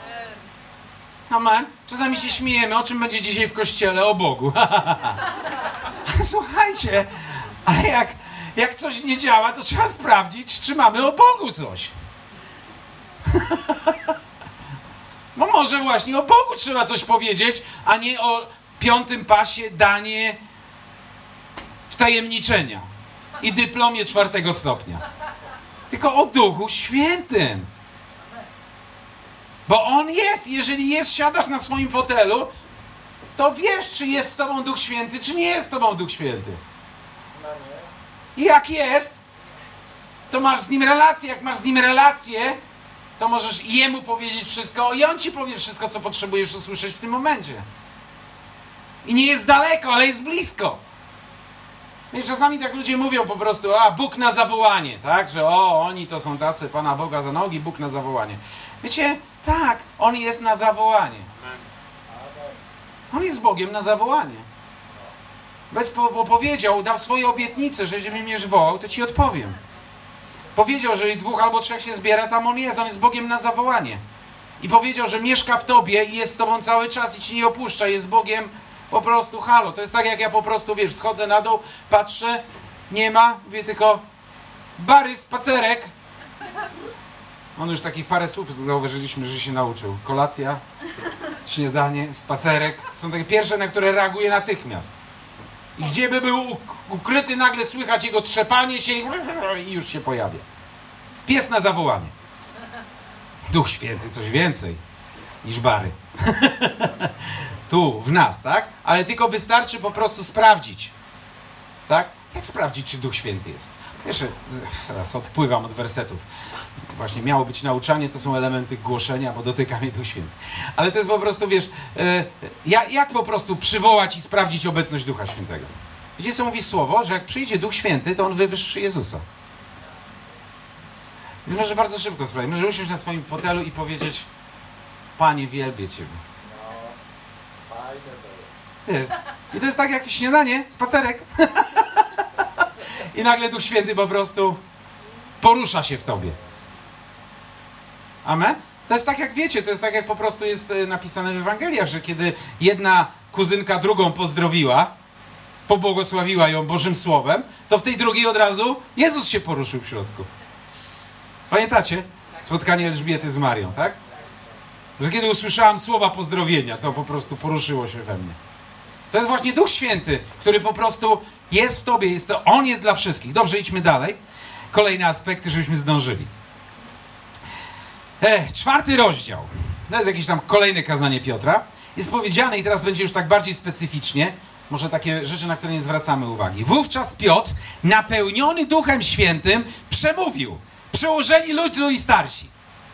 Amen. Czasami się śmiejemy, o czym będzie dzisiaj w kościele? O Bogu. Ale słuchajcie, ale jak, jak coś nie działa, to trzeba sprawdzić, czy mamy o Bogu coś. No może właśnie o Bogu trzeba coś powiedzieć, a nie o piątym pasie danie wtajemniczenia i dyplomie czwartego stopnia. Tylko o Duchu Świętym. Bo On jest, jeżeli jest, siadasz na swoim fotelu, to wiesz, czy jest z tobą Duch Święty, czy nie jest z tobą Duch Święty. I jak jest, to masz z Nim relację. Jak masz z Nim relację, to możesz Jemu powiedzieć wszystko i On ci powie wszystko, co potrzebujesz usłyszeć w tym momencie. I nie jest daleko, ale jest blisko. I czasami tak ludzie mówią po prostu, a Bóg na zawołanie, tak? Że o, oni to są tacy, Pana Boga za nogi, Bóg na zawołanie. Wiecie, tak, On jest na zawołanie. On jest Bogiem na zawołanie. Bez, bo powiedział, dał swoje obietnice, że jeżeli mnie wołał, to ci odpowiem. Powiedział, że jeżeli dwóch albo trzech się zbiera, tam On jest, On jest Bogiem na zawołanie. I powiedział, że mieszka w tobie i jest z tobą cały czas i ci nie opuszcza, jest Bogiem po prostu, halo. To jest tak, jak ja po prostu, wiesz, schodzę na dół, patrzę, nie ma, mówię tylko Bary, spacerek. On już takich parę słów zauważyliśmy, że się nauczył. Kolacja, śniadanie, spacerek. To są takie pierwsze, na które reaguje natychmiast. I gdzie by był ukryty, nagle słychać jego trzepanie się i już się pojawia. Pies na zawołanie. Duch Święty, coś więcej niż Bary. Tu, w nas, tak? Ale tylko wystarczy po prostu sprawdzić. Tak? Jak sprawdzić, czy Duch Święty jest? Jeszcze raz odpływam od wersetów. Właśnie miało być nauczanie, to są elementy głoszenia, bo dotyka mnie Duch Święty. Ale to jest po prostu, wiesz, yy, jak, jak po prostu przywołać i sprawdzić obecność Ducha Świętego? Wiecie, co mówi Słowo? Że jak przyjdzie Duch Święty, to On wywyższy Jezusa. Więc może bardzo szybko sprawdzić. Może usiąść na swoim fotelu i powiedzieć: Panie, wielbię Ciebie. I to jest tak jak śniadanie, spacerek. I nagle Duch Święty po prostu porusza się w tobie. Amen? To jest tak jak wiecie, to jest tak jak po prostu jest napisane w Ewangeliach, że kiedy jedna kuzynka drugą pozdrowiła, pobłogosławiła ją Bożym Słowem, to w tej drugiej od razu Jezus się poruszył w środku. Pamiętacie? Spotkanie Elżbiety z Marią, tak? Że kiedy usłyszałam słowa pozdrowienia, to po prostu poruszyło się we mnie. To jest właśnie Duch Święty, który po prostu jest w tobie, jest to, On jest dla wszystkich. Dobrze, idźmy dalej. Kolejne aspekty, żebyśmy zdążyli. E, czwarty rozdział. To jest jakieś tam kolejne kazanie Piotra. Jest powiedziane, i teraz będzie już tak bardziej specyficznie, może takie rzeczy, na które nie zwracamy uwagi. Wówczas Piotr, napełniony Duchem Świętym, przemówił. Przełożeni ludu i starsi.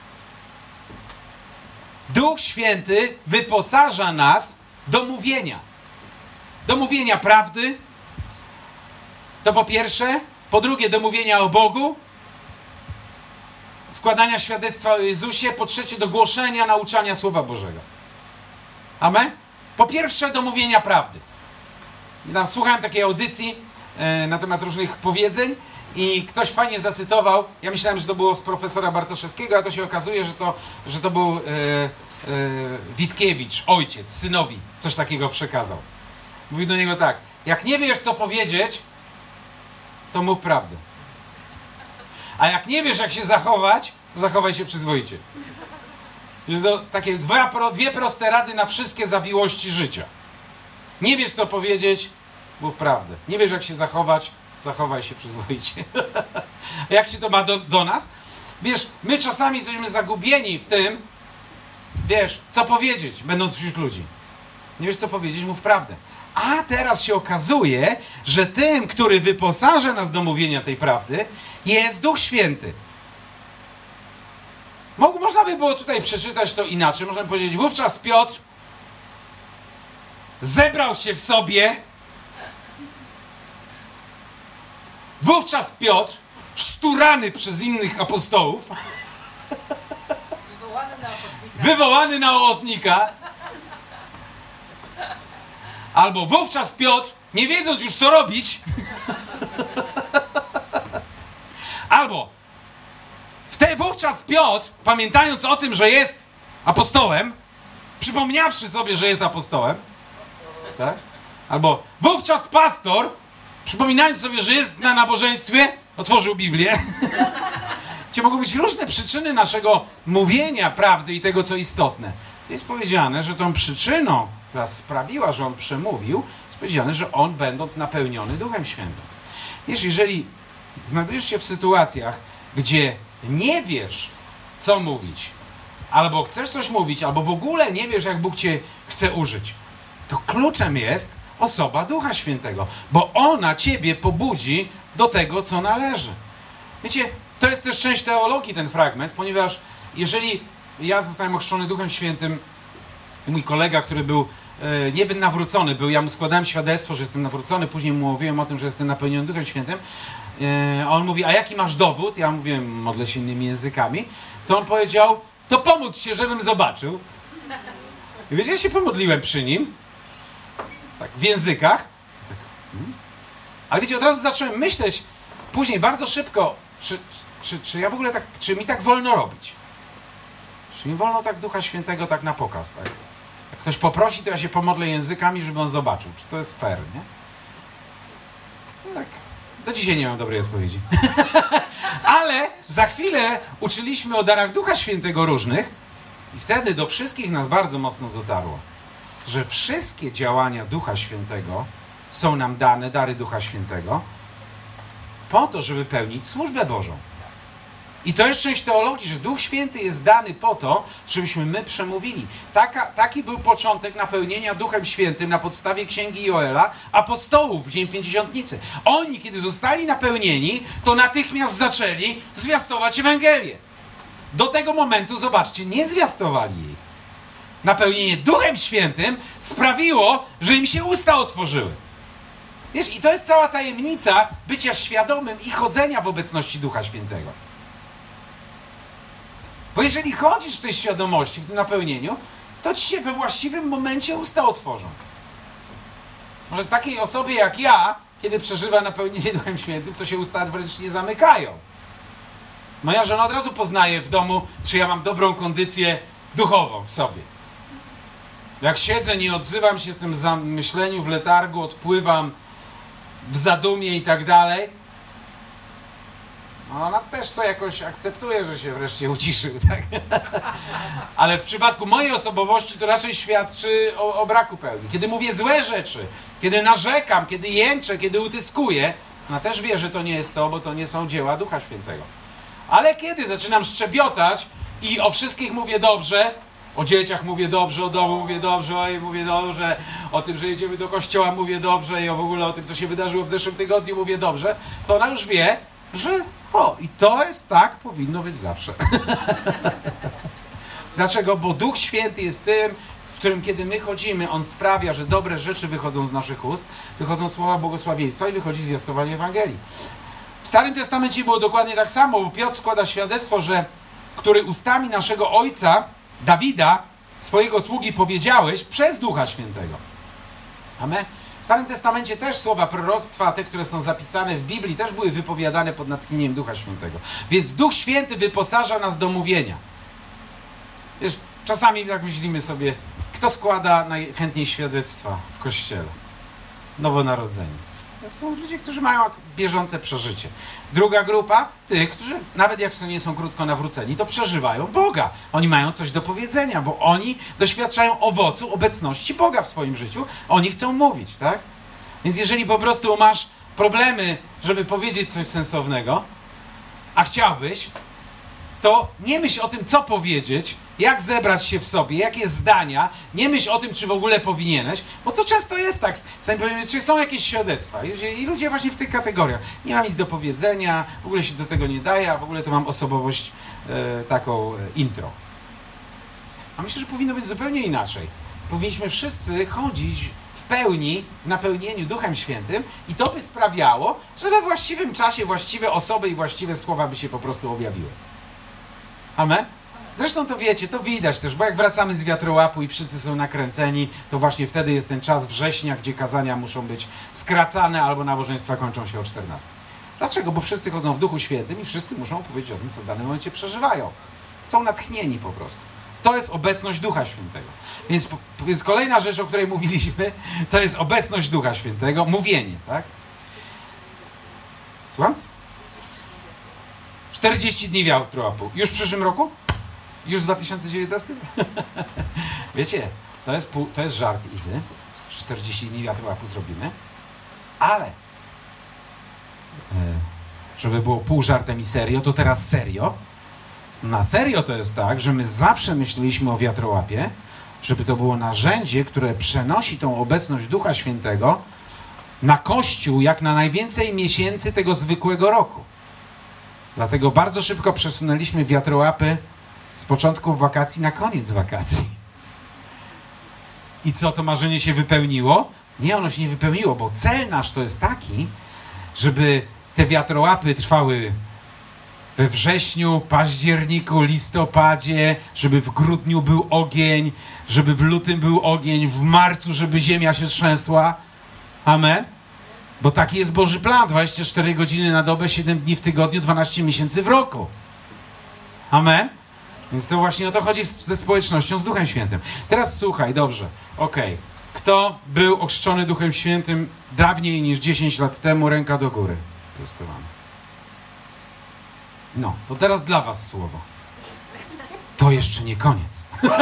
Duch Święty wyposaża nas do mówienia. Do mówienia prawdy, to po pierwsze. Po drugie, do mówienia o Bogu, składania świadectwa o Jezusie. Po trzecie, do głoszenia, nauczania Słowa Bożego. Amen? Po pierwsze, do mówienia prawdy. I tam słuchałem takiej audycji e, na temat różnych powiedzeń I ktoś fajnie zacytował, ja myślałem, że to było z profesora Bartoszewskiego, a to się okazuje, że to, że to był e, e, Witkiewicz, ojciec, synowi, coś takiego przekazał. Mówi do niego tak, jak nie wiesz, co powiedzieć, to mów prawdę. A jak nie wiesz, jak się zachować, to zachowaj się przyzwoicie. To takie dwa, dwie proste rady na wszystkie zawiłości życia. Nie wiesz, co powiedzieć, mów prawdę. Nie wiesz, jak się zachować, zachowaj się przyzwoicie. A jak się to ma do, do nas? Wiesz, my czasami jesteśmy zagubieni w tym, wiesz, co powiedzieć, będąc wśród ludzi. Nie wiesz, co powiedzieć, mów prawdę. A teraz się okazuje, że tym, który wyposaża nas do mówienia tej prawdy, jest Duch Święty. Mo- można by było tutaj przeczytać to inaczej. Można by powiedzieć, wówczas Piotr zebrał się w sobie. Wówczas Piotr, szturany przez innych apostołów, Wywołany na ochotnika. wywołany na ochotnika, albo wówczas Piotr, nie wiedząc już co robić, albo wtedy wówczas Piotr, pamiętając o tym, że jest apostołem, przypomniawszy sobie, że jest apostołem, tak? Albo wówczas pastor, przypominając sobie, że jest na nabożeństwie, otworzył Biblię. Gdzie mogą być różne przyczyny naszego mówienia prawdy i tego, co istotne. Jest powiedziane, że tą przyczyną, która sprawiła, że on przemówił, jest powiedziane, że on, będąc napełniony Duchem Świętym. Wiesz, jeżeli znajdujesz się w sytuacjach, gdzie nie wiesz, co mówić, albo chcesz coś mówić, albo w ogóle nie wiesz, jak Bóg cię chce użyć, to kluczem jest osoba Ducha Świętego, bo ona ciebie pobudzi do tego, co należy. Wiecie, to jest też część teologii, ten fragment, ponieważ jeżeli ja zostałem ochrzczony Duchem Świętym i mój kolega, który był e, niby nawrócony był, ja mu składałem świadectwo, że jestem nawrócony, później mu mówiłem o tym, że jestem napełniony Duchem Świętym, e, a on mówi, a jaki masz dowód? Ja mówiłem, modlę się innymi językami, to on powiedział, to pomódl się, żebym zobaczył. I wiecie, ja się pomodliłem przy nim, tak, w językach, tak, hmm. Ale wiecie, od razu zacząłem myśleć, później bardzo szybko, czy, czy, czy ja w ogóle tak, czy mi tak wolno robić? Czy mi wolno tak Ducha Świętego tak na pokaz, tak? Jak ktoś poprosi, to ja się pomodlę językami, żeby on zobaczył. Czy to jest fair, nie? No tak, do dzisiaj nie mam dobrej odpowiedzi. Ale za chwilę uczyliśmy o darach Ducha Świętego różnych i wtedy do wszystkich nas bardzo mocno dotarło, że wszystkie działania Ducha Świętego są nam dane, dary Ducha Świętego, po to, żeby pełnić służbę Bożą. I to jest część teologii, że Duch Święty jest dany po to, żebyśmy my przemówili. Taka, taki był początek napełnienia Duchem Świętym na podstawie Księgi Joela apostołów w Dzień Pięćdziesiątnicy. Oni, kiedy zostali napełnieni, to natychmiast zaczęli zwiastować Ewangelię. Do tego momentu, zobaczcie, nie zwiastowali jej. Napełnienie Duchem Świętym sprawiło, że im się usta otworzyły. Wiesz, i to jest cała tajemnica bycia świadomym i chodzenia w obecności Ducha Świętego. Bo jeżeli chodzisz w tej świadomości, w tym napełnieniu, to ci się we właściwym momencie usta otworzą. Może takiej osobie jak ja, kiedy przeżywa napełnienie Duchem Świętym, to się usta wręcz nie zamykają. Moja żona od razu poznaje w domu, czy ja mam dobrą kondycję duchową w sobie. Jak siedzę, nie odzywam się, jestem w zamyśleniu, w letargu, odpływam w zadumie i tak dalej, no ona też to jakoś akceptuje, że się wreszcie uciszył, tak? Ale w przypadku mojej osobowości to raczej świadczy o, o braku pełni. Kiedy mówię złe rzeczy, kiedy narzekam, kiedy jęczę, kiedy utyskuję, ona też wie, że to nie jest to, bo to nie są dzieła Ducha Świętego. Ale kiedy zaczynam szczebiotać i o wszystkich mówię dobrze, o dzieciach mówię dobrze, o domu mówię dobrze, oj, mówię dobrze, o tym, że jedziemy do kościoła mówię dobrze i o w ogóle o tym, co się wydarzyło w zeszłym tygodniu mówię dobrze, to ona już wie, że o, i to jest tak, powinno być zawsze. Dlaczego? Bo Duch Święty jest tym, w którym kiedy my chodzimy, On sprawia, że dobre rzeczy wychodzą z naszych ust, wychodzą słowa błogosławieństwa i wychodzi zwiastowanie Ewangelii. W Starym Testamencie było dokładnie tak samo, bo Piotr składa świadectwo, że który ustami naszego ojca Dawida, swojego sługi, powiedziałeś przez Ducha Świętego. Amen. W Starym Testamencie też słowa proroctwa, te, które są zapisane w Biblii, też były wypowiadane pod natchnieniem Ducha Świętego. Więc Duch Święty wyposaża nas do mówienia. Wiesz, czasami tak myślimy sobie, kto składa najchętniej świadectwa w Kościele? Nowonarodzeni. To są ludzie, którzy mają bieżące przeżycie. Druga grupa, tych, którzy nawet jak nie są krótko nawróceni, to przeżywają Boga. Oni mają coś do powiedzenia, bo oni doświadczają owocu obecności Boga w swoim życiu. Oni chcą mówić, tak? Więc jeżeli po prostu masz problemy, żeby powiedzieć coś sensownego, a chciałbyś, to nie myśl o tym, co powiedzieć, jak zebrać się w sobie, jakie zdania, nie myśl o tym, czy w ogóle powinieneś, bo to często jest tak. Sami powiemy, czy są jakieś świadectwa. I ludzie właśnie w tych kategoriach. Nie mam nic do powiedzenia, w ogóle się do tego nie daje, a w ogóle to mam osobowość e, taką e, intro. A myślę, że powinno być zupełnie inaczej. Powinniśmy wszyscy chodzić w pełni, w napełnieniu Duchem Świętym i to by sprawiało, że we właściwym czasie właściwe osoby i właściwe słowa by się po prostu objawiły. Amen? Zresztą to wiecie, to widać też, bo jak wracamy z wiatrołapu i wszyscy są nakręceni, to właśnie wtedy jest ten czas września, gdzie kazania muszą być skracane albo nabożeństwa kończą się o czternastej. Dlaczego? Bo wszyscy chodzą w Duchu Świętym i wszyscy muszą powiedzieć o tym, co w danym momencie przeżywają. Są natchnieni po prostu. To jest obecność Ducha Świętego. Więc, więc kolejna rzecz, o której mówiliśmy, to jest obecność Ducha Świętego, mówienie, tak? Słucham? czterdzieści dni wiatrołapu. Już w przyszłym roku? Już w dwa tysiące dziewiętnastym? Wiecie, to jest, pół, to jest żart Izy. czterdzieści dni wiatrołapu zrobimy. Ale żeby było pół żartem i serio, to teraz serio. Na serio to jest tak, że my zawsze myśleliśmy o wiatrołapie, żeby to było narzędzie, które przenosi tą obecność Ducha Świętego na Kościół jak na najwięcej miesięcy tego zwykłego roku. Dlatego bardzo szybko przesunęliśmy wiatrołapy z początków wakacji na koniec wakacji. I co, to marzenie się wypełniło? Nie, ono się nie wypełniło, bo cel nasz to jest taki, żeby te wiatrołapy trwały we wrześniu, październiku, listopadzie, żeby w grudniu był ogień, żeby w lutym był ogień, w marcu, żeby ziemia się trzęsła. Amen? Bo taki jest Boży plan. dwadzieścia cztery godziny na dobę, siedem dni w tygodniu, dwanaście miesięcy w roku. Amen? Więc to właśnie o to chodzi ze społecznością, z Duchem Świętym. Teraz słuchaj, dobrze, okej. Okay. Kto był ochrzczony Duchem Świętym dawniej niż dziesięć lat temu? Ręka do góry. Prostowany. No, to teraz dla was słowo. To jeszcze nie koniec.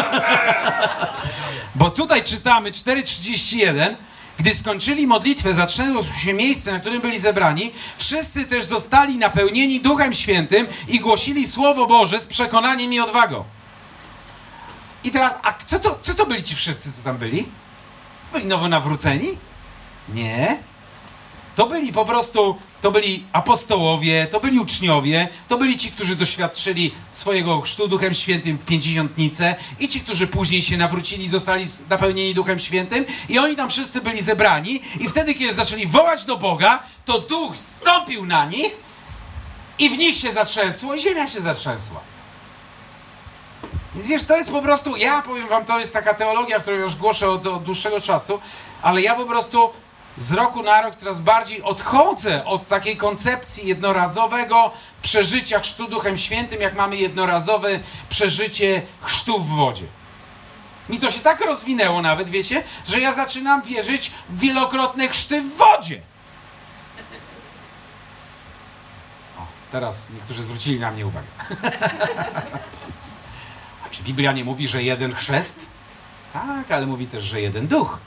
Bo tutaj czytamy cztery trzydzieści jeden. Gdy skończyli modlitwę, zaczęło się miejsce, na którym byli zebrani. Wszyscy też zostali napełnieni Duchem Świętym i głosili Słowo Boże z przekonaniem i odwagą. I teraz, a co to, co to byli ci wszyscy, co tam byli? Byli nowonawróceni? Nie. To byli po prostu, to byli apostołowie, to byli uczniowie, to byli ci, którzy doświadczyli swojego chrztu Duchem Świętym w pięćdziesiątnicę i ci, którzy później się nawrócili i zostali napełnieni Duchem Świętym i oni tam wszyscy byli zebrani i wtedy, kiedy zaczęli wołać do Boga, to Duch zstąpił na nich i w nich się zatrzęsło i ziemia się zatrzęsła. Więc wiesz, to jest po prostu, ja powiem wam, to jest taka teologia, którą już głoszę od, od dłuższego czasu, ale ja po prostu z roku na rok coraz bardziej odchodzę od takiej koncepcji jednorazowego przeżycia chrztu Duchem Świętym, jak mamy jednorazowe przeżycie chrztu w wodzie. Mi to się tak rozwinęło nawet, wiecie, że ja zaczynam wierzyć w wielokrotne chrzty w wodzie. O, teraz niektórzy zwrócili na mnie uwagę. A czy Biblia nie mówi, że jeden chrzest? Tak, ale mówi też, że jeden duch.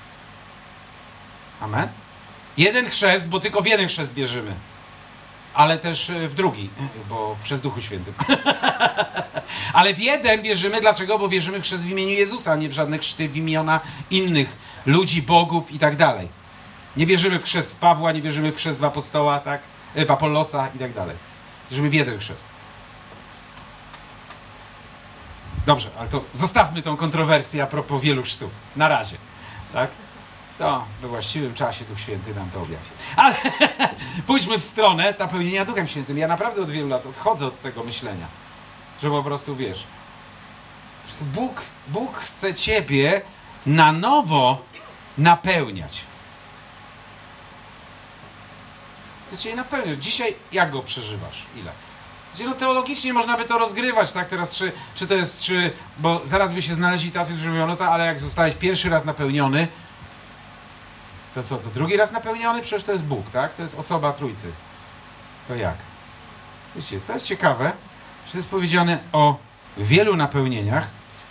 Amen? Jeden chrzest, bo tylko w jeden chrzest wierzymy. Ale też w drugi, bo w chrzest Duchu Świętym. Ale w jeden wierzymy, dlaczego? Bo wierzymy w chrzest w imieniu Jezusa, a nie w żadne chrzty w imiona innych ludzi, bogów i tak dalej. Nie wierzymy w chrzest w Pawła, nie wierzymy w chrzest w apostoła, tak? W Apollosa i tak dalej. Wierzymy w jeden chrzest. Dobrze, ale to zostawmy tą kontrowersję a propos wielu chrztów. Na razie, tak? To we właściwym czasie Duch Święty nam to objawi. Ale pójdźmy w stronę napełnienia Duchem Świętym. Ja naprawdę od wielu lat odchodzę od tego myślenia, że po prostu wiesz, Bóg, Bóg chce ciebie na nowo napełniać. Chce cię napełniać. Dzisiaj jak go przeżywasz? Ile? Gdzie no teologicznie można by to rozgrywać, tak? Teraz czy, czy to jest, czy... Bo zaraz by się znaleźli tacy, którzy mówią, no to ale jak zostałeś pierwszy raz napełniony, to co, to drugi raz napełniony? Przecież to jest Bóg, tak? To jest osoba Trójcy. To jak? Wiecie, to jest ciekawe, że to jest powiedziane o wielu napełnieniach,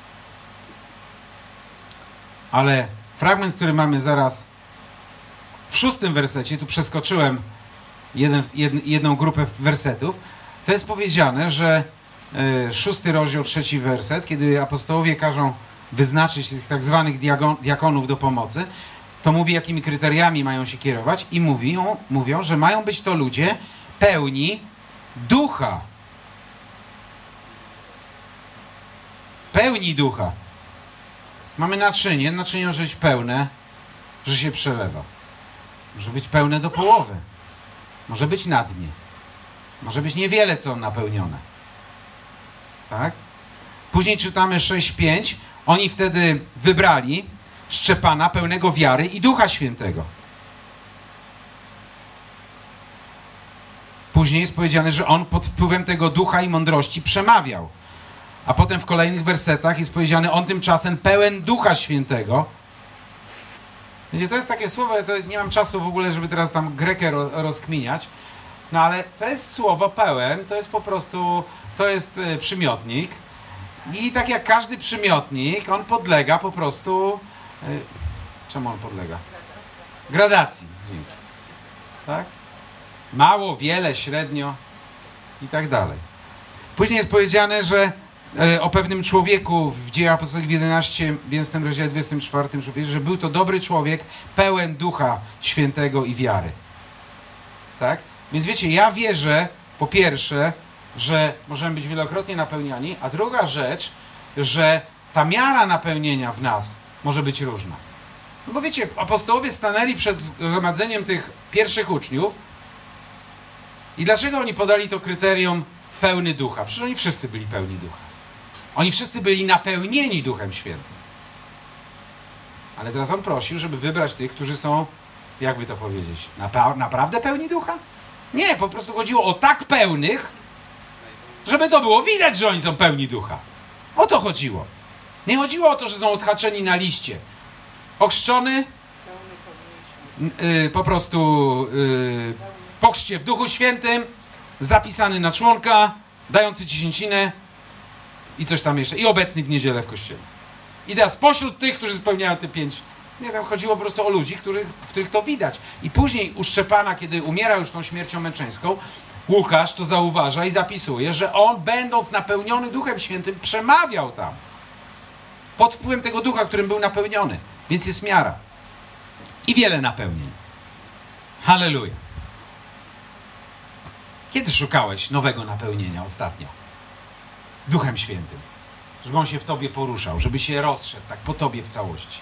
ale fragment, który mamy zaraz w szóstym wersecie, tu przeskoczyłem jeden, jed, jedną grupę wersetów, to jest powiedziane, że y, szósty rozdział, trzeci werset, kiedy apostołowie każą wyznaczyć tych tak zwanych diagon, diakonów do pomocy, to mówi, jakimi kryteriami mają się kierować i mówią, mówią, że mają być to ludzie pełni ducha. Pełni ducha. Mamy naczynie, naczynie może być pełne, że się przelewa. Może być pełne do połowy. Może być na dnie. Może być niewiele co napełnione. Tak? Później czytamy sześć pięć. Oni wtedy wybrali Szczepana pełnego wiary i Ducha Świętego. Później jest powiedziane, że on pod wpływem tego ducha i mądrości przemawiał. A potem w kolejnych wersetach jest powiedziane, on tymczasem pełen Ducha Świętego. Wiecie, to jest takie słowo, to nie mam czasu w ogóle, żeby teraz tam Grekę ro, rozkminiać, no ale to jest słowo pełen, to jest po prostu, to jest y, przymiotnik i tak jak każdy przymiotnik, on podlega po prostu, y, czemu on podlega? Gradacji. Dzięki. Tak? Mało, wiele, średnio i tak dalej. Później jest powiedziane, że e, o pewnym człowieku w Dziejach Apostolskich jedenaście, więc w tym rozdziale dwudziestym czwartym, że był to dobry człowiek, pełen Ducha Świętego i wiary. Tak? Więc wiecie, ja wierzę, po pierwsze, że możemy być wielokrotnie napełniani, a druga rzecz, że ta miara napełnienia w nas może być różna. No bo wiecie, apostołowie stanęli przed zgromadzeniem tych pierwszych uczniów i dlaczego oni podali to kryterium pełny ducha? Przecież oni wszyscy byli pełni ducha. Oni wszyscy byli napełnieni Duchem Świętym. Ale teraz on prosił, żeby wybrać tych, którzy są, jakby to powiedzieć, napa- naprawdę pełni ducha? Nie, po prostu chodziło o tak pełnych, żeby to było widać, że oni są pełni ducha. O to chodziło. Nie chodziło o to, że są odhaczeni na liście. Ochrzczony, yy, po prostu yy, po chrzcie w Duchu Świętym, zapisany na członka, dający dziesięcinę i coś tam jeszcze. I obecny w niedzielę w kościele. I teraz spośród tych, którzy spełniają te pięć, nie, tam chodziło po prostu o ludzi, których, w których to widać. I później u Szczepana, kiedy umiera już tą śmiercią męczeńską, Łukasz to zauważa i zapisuje, że on, będąc napełniony Duchem Świętym, przemawiał tam. Pod wpływem tego ducha, którym był napełniony. Więc jest miara. I wiele napełnień. Halleluja. Kiedy szukałeś nowego napełnienia ostatnio? Duchem Świętym. Żeby on się w tobie poruszał, żeby się rozszedł tak po tobie w całości.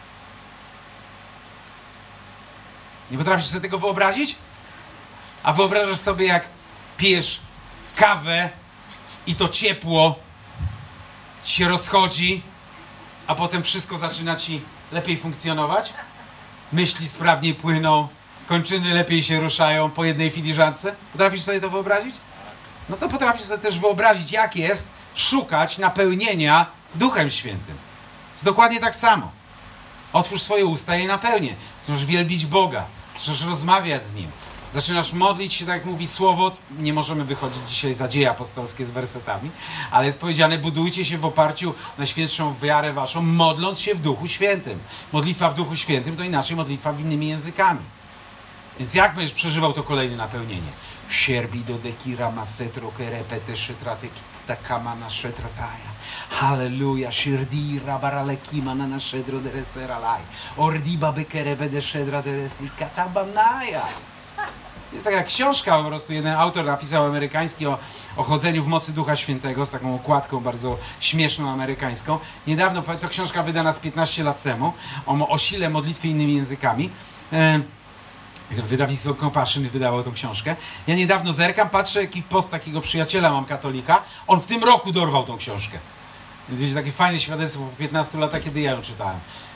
Nie potrafisz sobie tego wyobrazić? A wyobrażasz sobie, jak pijesz kawę i to ciepło ci się rozchodzi, a potem wszystko zaczyna ci lepiej funkcjonować? Myśli sprawniej płyną, kończyny lepiej się ruszają po jednej filiżance? Potrafisz sobie to wyobrazić? No to potrafisz sobie też wyobrazić, jak jest szukać napełnienia Duchem Świętym. Jest dokładnie tak samo. Otwórz swoje usta i je napełnię. Zaczynasz wielbić Boga, zaczynasz rozmawiać z Nim, zaczynasz modlić się, tak jak mówi Słowo. Nie możemy wychodzić dzisiaj za Dzieje Apostolskie z wersetami, ale jest powiedziane, budujcie się w oparciu na świętszą wiarę waszą, modląc się w Duchu Świętym. Modlitwa w Duchu Świętym to inaczej modlitwa innymi językami. Więc jak będziesz przeżywał to kolejne napełnienie? Sierbi do dekira masetro kerepete szytratek takamana szetrataja. Halleluja. Shirdi rabaralekima na naszedro de reseralaj. Ordiba bekerebe de szedra de resika tabanaja. Jest taka książka, po prostu jeden autor napisał amerykański o, o chodzeniu w mocy Ducha Świętego z taką okładką bardzo śmieszną amerykańską. Niedawno, to książka wydana z piętnaście lat temu, o, o sile modlitwy innymi językami. E, Wydawnictwo Compassion wydało tą książkę. Ja niedawno zerkam, patrzę, jaki post takiego przyjaciela mam katolika. On w tym roku dorwał tą książkę. Więc wiecie, takie fajne świadectwo po piętnastu latach, kiedy ja ją czytałem.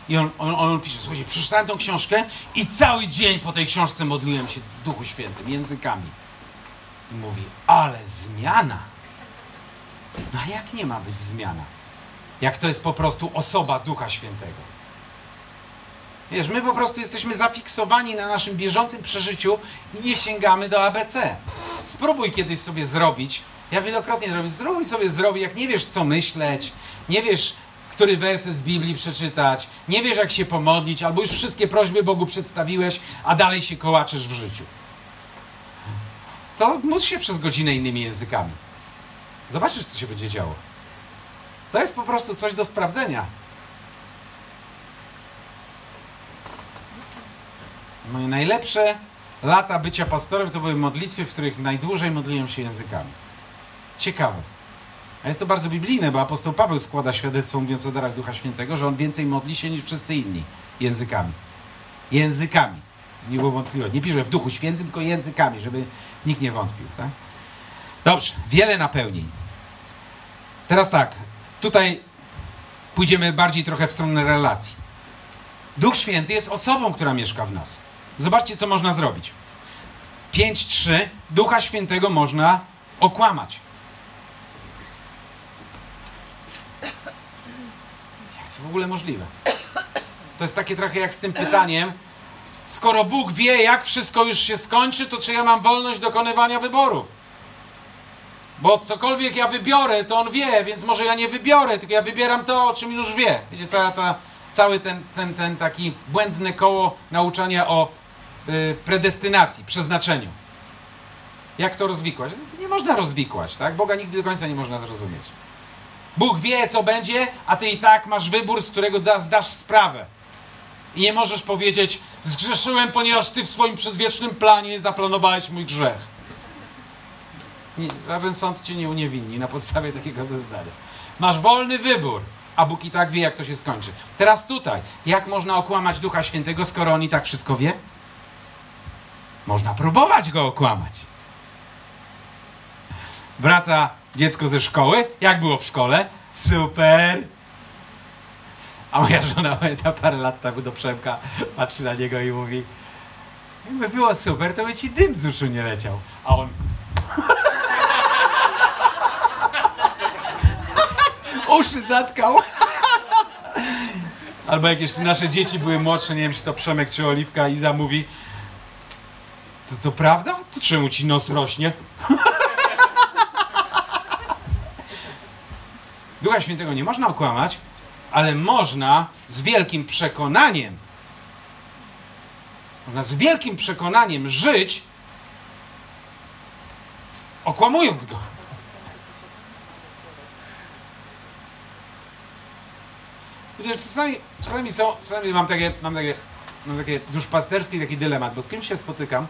I on, on, on pisze, słuchajcie, przeczytałem tą książkę i cały dzień po tej książce modliłem się w Duchu Świętym, językami. I mówi, ale zmiana. No a jak nie ma być zmiana? Jak to jest po prostu osoba Ducha Świętego. Wiesz, my po prostu jesteśmy zafiksowani na naszym bieżącym przeżyciu i nie sięgamy do A B C. Spróbuj kiedyś sobie zrobić, ja wielokrotnie robię, spróbuj sobie zrobić, jak nie wiesz co myśleć, nie wiesz, który werset z Biblii przeczytać, nie wiesz jak się pomodlić, albo już wszystkie prośby Bogu przedstawiłeś, a dalej się kołaczesz w życiu. To módl się przez godzinę innymi językami. Zobaczysz, co się będzie działo. To jest po prostu coś do sprawdzenia. Moje najlepsze lata bycia pastorem to były modlitwy, w których najdłużej modliłem się językami. Ciekawe. A jest to bardzo biblijne, bo apostoł Paweł składa świadectwo, mówiąc o darach Ducha Świętego, że on więcej modli się niż wszyscy inni. Językami. Językami. Nie było wątpliwości. Nie pisze w Duchu Świętym, tylko językami, żeby nikt nie wątpił. Tak? Dobrze. Wiele napełnień. Teraz tak. Tutaj pójdziemy bardziej trochę w stronę relacji. Duch Święty jest osobą, która mieszka w nas. Zobaczcie, co można zrobić. pięć trzy. Ducha Świętego można okłamać. Jak to w ogóle możliwe? To jest takie trochę jak z tym pytaniem, skoro Bóg wie, jak wszystko już się skończy, to czy ja mam wolność dokonywania wyborów? Bo cokolwiek ja wybiorę, to On wie, więc może ja nie wybiorę, tylko ja wybieram to, o czym już wie. Wiecie, cała ta, cały ten, ten, ten taki błędne koło nauczania o y, predestynacji, przeznaczeniu. Jak to rozwikłać? To nie można rozwikłać, tak? Boga nigdy do końca nie można zrozumieć. Bóg wie, co będzie, a ty i tak masz wybór, z którego da, zdasz sprawę. I nie możesz powiedzieć, zgrzeszyłem, ponieważ ty w swoim przedwiecznym planie zaplanowałeś mój grzech. Nie, żaden sąd cię nie uniewinni na podstawie takiego zeznania. Masz wolny wybór, a Bóg i tak wie, jak to się skończy. Teraz tutaj, jak można okłamać Ducha Świętego, skoro On i tak wszystko wie? Można próbować Go okłamać. Wraca dziecko ze szkoły. Jak było w szkole? Super! A moja żona pamięta parę lat temu do Przemka, patrzy na niego i mówi, jakby było super, to by ci dym z uszu nie leciał. A on... uszy zatkał. Albo jak jeszcze nasze dzieci były młodsze, nie wiem, czy to Przemek, czy Oliwka, Iza mówi, to, to prawda? To czemu ci nos rośnie? Ducha Świętego nie można okłamać, ale można z wielkim przekonaniem, można z wielkim przekonaniem żyć, okłamując Go. Wiecie, czasami, czasami są, czasami mam takie, mam takie, mam takie duszpasterski taki dylemat, bo z kimś się spotykam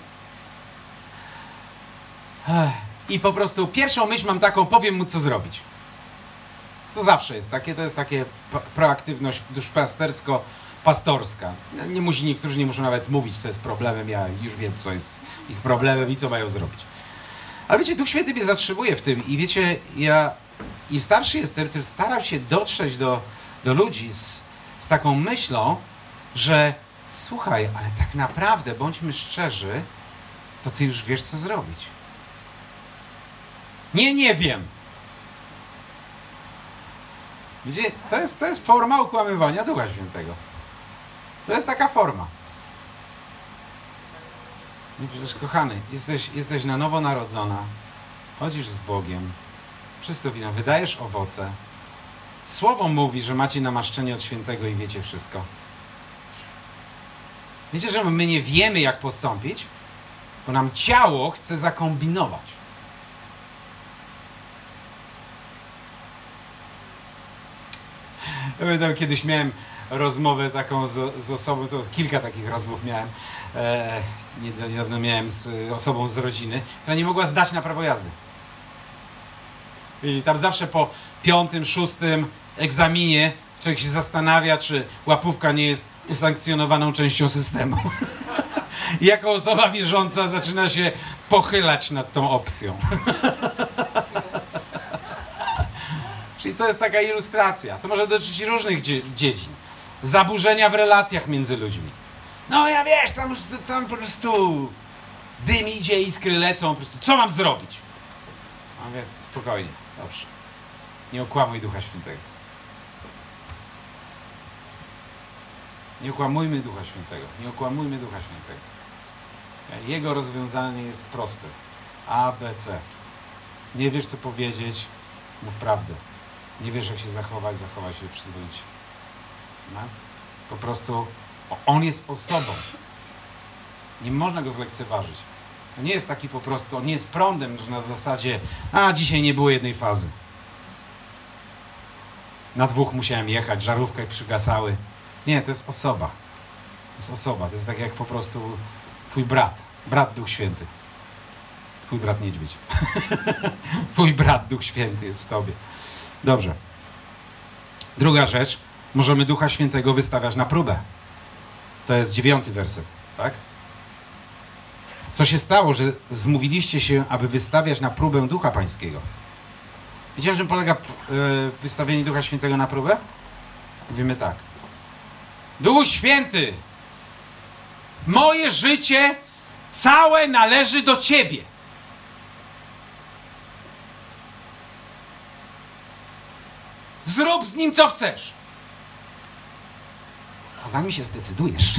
i po prostu pierwszą myśl mam taką, powiem mu, co zrobić. To zawsze jest takie, to jest takie proaktywność duszpastersko-pastorska. Nie musi, niektórzy nie muszą nawet mówić, co jest problemem, ja już wiem, co jest ich problemem i co mają zrobić. Ale wiecie, Duch Święty mnie zatrzymuje w tym i wiecie, ja im starszy jestem, tym staram się dotrzeć do, do ludzi z, z taką myślą, że słuchaj, ale tak naprawdę, bądźmy szczerzy, to ty już wiesz, co zrobić. Nie, nie wiem. Wiecie, to jest, to jest forma okłamywania Ducha Świętego. To jest taka forma. No przecież, kochany, jesteś, jesteś na nowo narodzona, chodzisz z Bogiem, wszystko wino, wydajesz owoce. Słowo mówi, że macie namaszczenie od Świętego i wiecie wszystko. Wiecie, że my nie wiemy, jak postąpić, bo nam ciało chce zakombinować. Ja pamiętam, kiedyś miałem rozmowę taką z, z osobą, to kilka takich rozmów miałem, e, niedawno miałem z osobą z rodziny, która nie mogła zdać na prawo jazdy. Wiecie, tam zawsze po piątym, szóstym egzaminie człowiek się zastanawia, czy łapówka nie jest usankcjonowaną częścią systemu. I jako osoba wierząca zaczyna się pochylać nad tą opcją. Czyli to jest taka ilustracja. To może dotyczyć różnych dzie- dziedzin. zaburzenia w relacjach między ludźmi. No ja wiesz, tam, tam po prostu dym idzie, iskry lecą, po prostu co mam zrobić? A mówię, spokojnie, dobrze. Nie okłamuj Ducha Świętego. Nie okłamujmy Ducha Świętego. Nie okłamujmy Ducha Świętego. Jego rozwiązanie jest proste. A, B, C. Nie wiesz, co powiedzieć, mów prawdę. Nie wiesz, jak się zachować, zachowaj się przyzwoicie. No? Po prostu on jest osobą. Nie można go zlekceważyć. To nie jest taki po prostu, on nie jest prądem, że na zasadzie, a dzisiaj nie było jednej fazy. Na dwóch musiałem jechać, żarówkę przygasały. Nie, to jest osoba. To jest osoba. To jest tak jak po prostu twój brat. Brat Duch Święty. Twój brat niedźwiedź. Twój brat Duch Święty jest w tobie. Dobrze. Druga rzecz. Możemy Ducha Świętego wystawiać na próbę. To jest dziewiąty werset. Tak? Co się stało, że zmówiliście się, aby wystawiać na próbę Ducha Pańskiego? Wiecie, na czym polega yy, wystawienie Ducha Świętego na próbę? Mówimy tak. Duch Święty, moje życie całe należy do Ciebie. Zrób z nim, co chcesz. A zanim się zdecydujesz,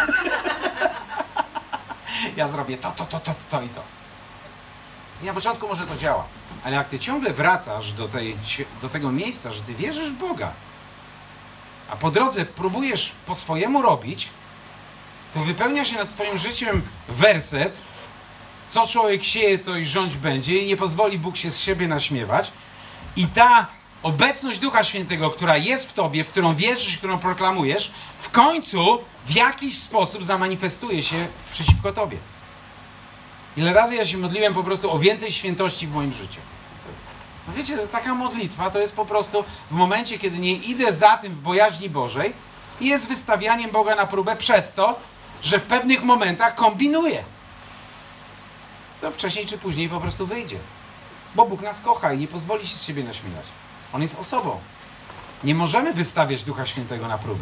ja zrobię to, to, to, to, to i to. I na początku może to działa, ale jak ty ciągle wracasz do, tej, do tego miejsca, że ty wierzysz w Boga, a po drodze próbujesz po swojemu robić, to wypełnia się nad twoim życiem werset, co człowiek sieje, to i rządź będzie, i nie pozwoli Bóg się z siebie naśmiewać. I ta obecność Ducha Świętego, która jest w tobie, w którą wierzysz, którą proklamujesz, w końcu w jakiś sposób zamanifestuje się przeciwko tobie. Ile razy ja się modliłem po prostu o więcej świętości w moim życiu. No wiecie, taka modlitwa to jest po prostu w momencie, kiedy nie idę za tym w bojaźni Bożej, jest wystawianiem Boga na próbę przez to, że w pewnych momentach kombinuję. To wcześniej czy później po prostu wyjdzie. Bo Bóg nas kocha i nie pozwoli się z siebie naśmiewać. On jest osobą. Nie możemy wystawiać Ducha Świętego na próbę.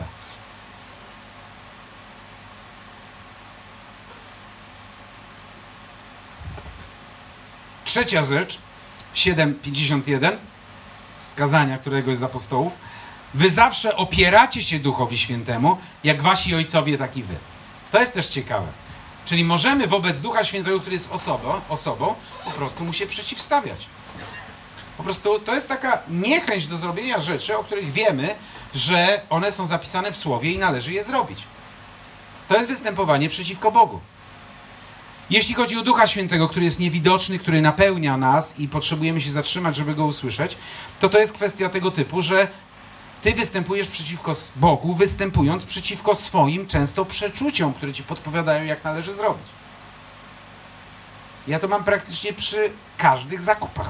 Trzecia rzecz, siedem pięćdziesiąt jeden, z kazania któregoś z apostołów. Wy zawsze opieracie się Duchowi Świętemu, jak wasi ojcowie, tak i wy. To jest też ciekawe. Czyli możemy wobec Ducha Świętego, który jest osobą, osobą, po prostu mu się przeciwstawiać. Po prostu to jest taka niechęć do zrobienia rzeczy, o których wiemy, że one są zapisane w Słowie i należy je zrobić. To jest występowanie przeciwko Bogu. Jeśli chodzi o Ducha Świętego, który jest niewidoczny, który napełnia nas i potrzebujemy się zatrzymać, żeby go usłyszeć, to to jest kwestia tego typu, że ty występujesz przeciwko Bogu, występując przeciwko swoim często przeczuciom, które ci podpowiadają, jak należy zrobić. Ja to mam praktycznie przy każdych zakupach.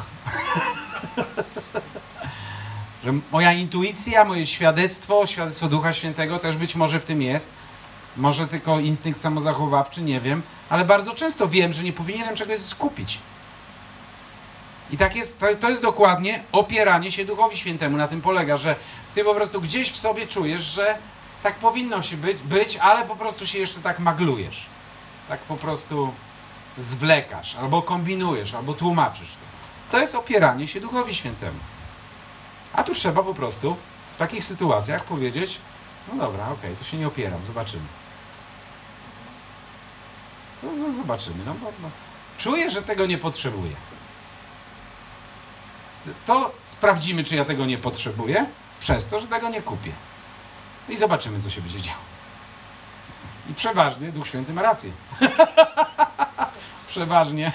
Że moja intuicja, moje świadectwo, świadectwo Ducha Świętego też być może w tym jest. Może tylko instynkt samozachowawczy, nie wiem. Ale bardzo często wiem, że nie powinienem czegoś skupić. I tak jest, to jest dokładnie opieranie się Duchowi Świętemu. Na tym polega, że ty po prostu gdzieś w sobie czujesz, że tak powinno się być, być, ale po prostu się jeszcze tak maglujesz. Tak po prostu zwlekasz, albo kombinujesz, albo tłumaczysz to. To jest opieranie się Duchowi Świętemu. A tu trzeba po prostu w takich sytuacjach powiedzieć, no dobra, okej, okay, to się nie opieram, zobaczymy. To zobaczymy, no bo no, czuję, że tego nie potrzebuję. To sprawdzimy, czy ja tego nie potrzebuję, przez to, że tego nie kupię. I zobaczymy, co się będzie działo. I przeważnie Duch Święty ma rację. Przeważnie.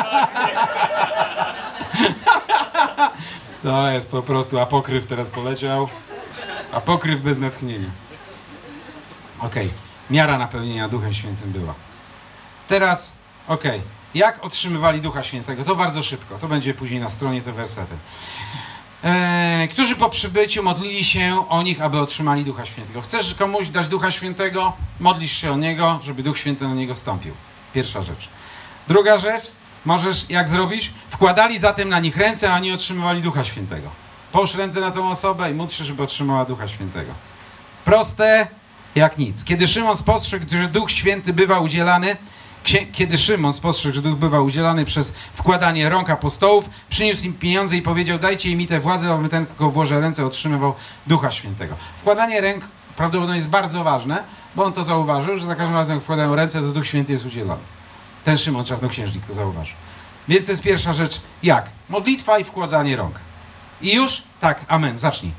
To jest po prostu apokryf teraz poleciał. Apokryf bez natchnienia. Okej. Okay. Miara napełnienia Duchem Świętym była. Teraz, okej. Okay. Jak otrzymywali Ducha Świętego? To bardzo szybko. To będzie później na stronie te wersety. Eee, którzy po przybyciu modlili się o nich, aby otrzymali Ducha Świętego. Chcesz komuś dać Ducha Świętego? Modlisz się o niego, żeby Duch Święty na niego stąpił. Pierwsza rzecz. Druga rzecz, możesz, jak zrobisz? Wkładali zatem na nich ręce, a nie otrzymywali Ducha Świętego. Połóż ręce na tą osobę i módl się, żeby otrzymała Ducha Świętego. Proste jak nic. Kiedy Szymon spostrzegł, że Duch Święty bywa udzielany, Kiedy Szymon spostrzegł, że Duch bywa udzielany przez wkładanie rąk apostołów, przyniósł im pieniądze i powiedział: dajcie im tę władzę, aby ten, kogo włożę ręce, otrzymywał Ducha Świętego. Wkładanie ręk prawdopodobnie jest bardzo ważne, bo on to zauważył, że za każdym razem, jak wkładają ręce, to Duch Święty jest udzielony. Ten Szymon, czarnoksiężnik, to zauważył. Więc to jest pierwsza rzecz. Jak? Modlitwa i wkładanie rąk. I już? Tak, amen. Zacznij.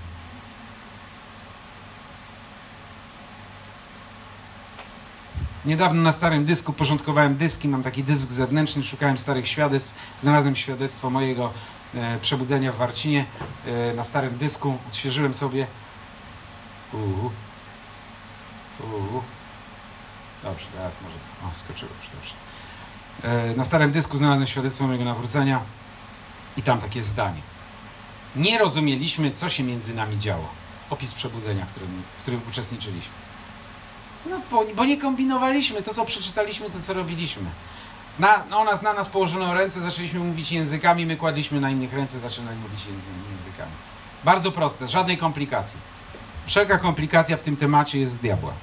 Niedawno na starym dysku porządkowałem dyski, mam taki dysk zewnętrzny, szukałem starych świadectw, znalazłem świadectwo mojego e, przebudzenia w Warcinie e, na starym dysku, odświeżyłem sobie. Uuu. Uuu. Dobrze, teraz może... O, skoczyło już, dobrze. E, na starym dysku znalazłem świadectwo mojego nawrócenia i tam takie zdanie. Nie rozumieliśmy, co się między nami działo. Opis przebudzenia, w którym, w którym uczestniczyliśmy. No, bo, bo nie kombinowaliśmy. To, co przeczytaliśmy, to, co robiliśmy. Na, no, nas, na nas położono ręce, zaczęliśmy mówić językami, my kładliśmy na innych ręce, zaczynali mówić językami. Bardzo proste, żadnej komplikacji. Wszelka komplikacja w tym temacie jest z diabła.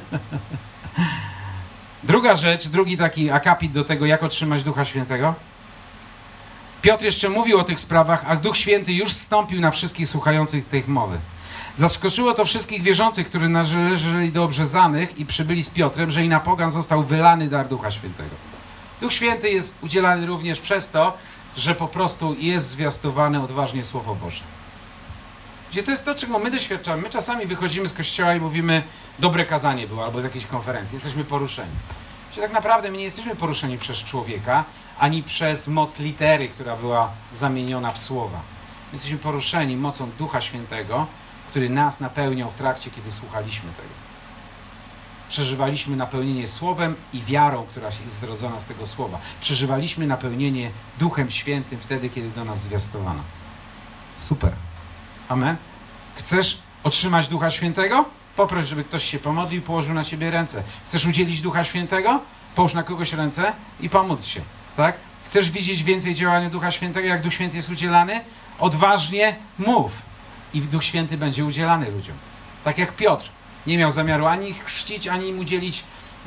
Druga rzecz, drugi taki akapit do tego, jak otrzymać Ducha Świętego. Piotr jeszcze mówił o tych sprawach, a Duch Święty już zstąpił na wszystkich słuchających tych mowy. Zaskoczyło to wszystkich wierzących, którzy należeli do obrzezanych i przybyli z Piotrem, że i na pogan został wylany dar Ducha Świętego. Duch Święty jest udzielany również przez to, że po prostu jest zwiastowane odważnie Słowo Boże. Gdzie to jest to, czego my doświadczamy. My czasami wychodzimy z kościoła i mówimy, dobre kazanie było, albo z jakiejś konferencji. Jesteśmy poruszeni. Gdzie tak naprawdę my nie jesteśmy poruszeni przez człowieka, ani przez moc litery, która była zamieniona w słowa. My jesteśmy poruszeni mocą Ducha Świętego, który nas napełniał w trakcie, kiedy słuchaliśmy tego. Przeżywaliśmy napełnienie Słowem i wiarą, która jest zrodzona z tego Słowa. Przeżywaliśmy napełnienie Duchem Świętym wtedy, kiedy do nas zwiastowano. Super. Amen. Chcesz otrzymać Ducha Świętego? Poproś, żeby ktoś się pomodlił i położył na ciebie ręce. Chcesz udzielić Ducha Świętego? Połóż na kogoś ręce i pomódl się. Tak? Chcesz widzieć więcej działania Ducha Świętego, jak Duch Święty jest udzielany? Odważnie mów. I Duch Święty będzie udzielany ludziom. Tak jak Piotr nie miał zamiaru ani chrzcić, ani im udzielić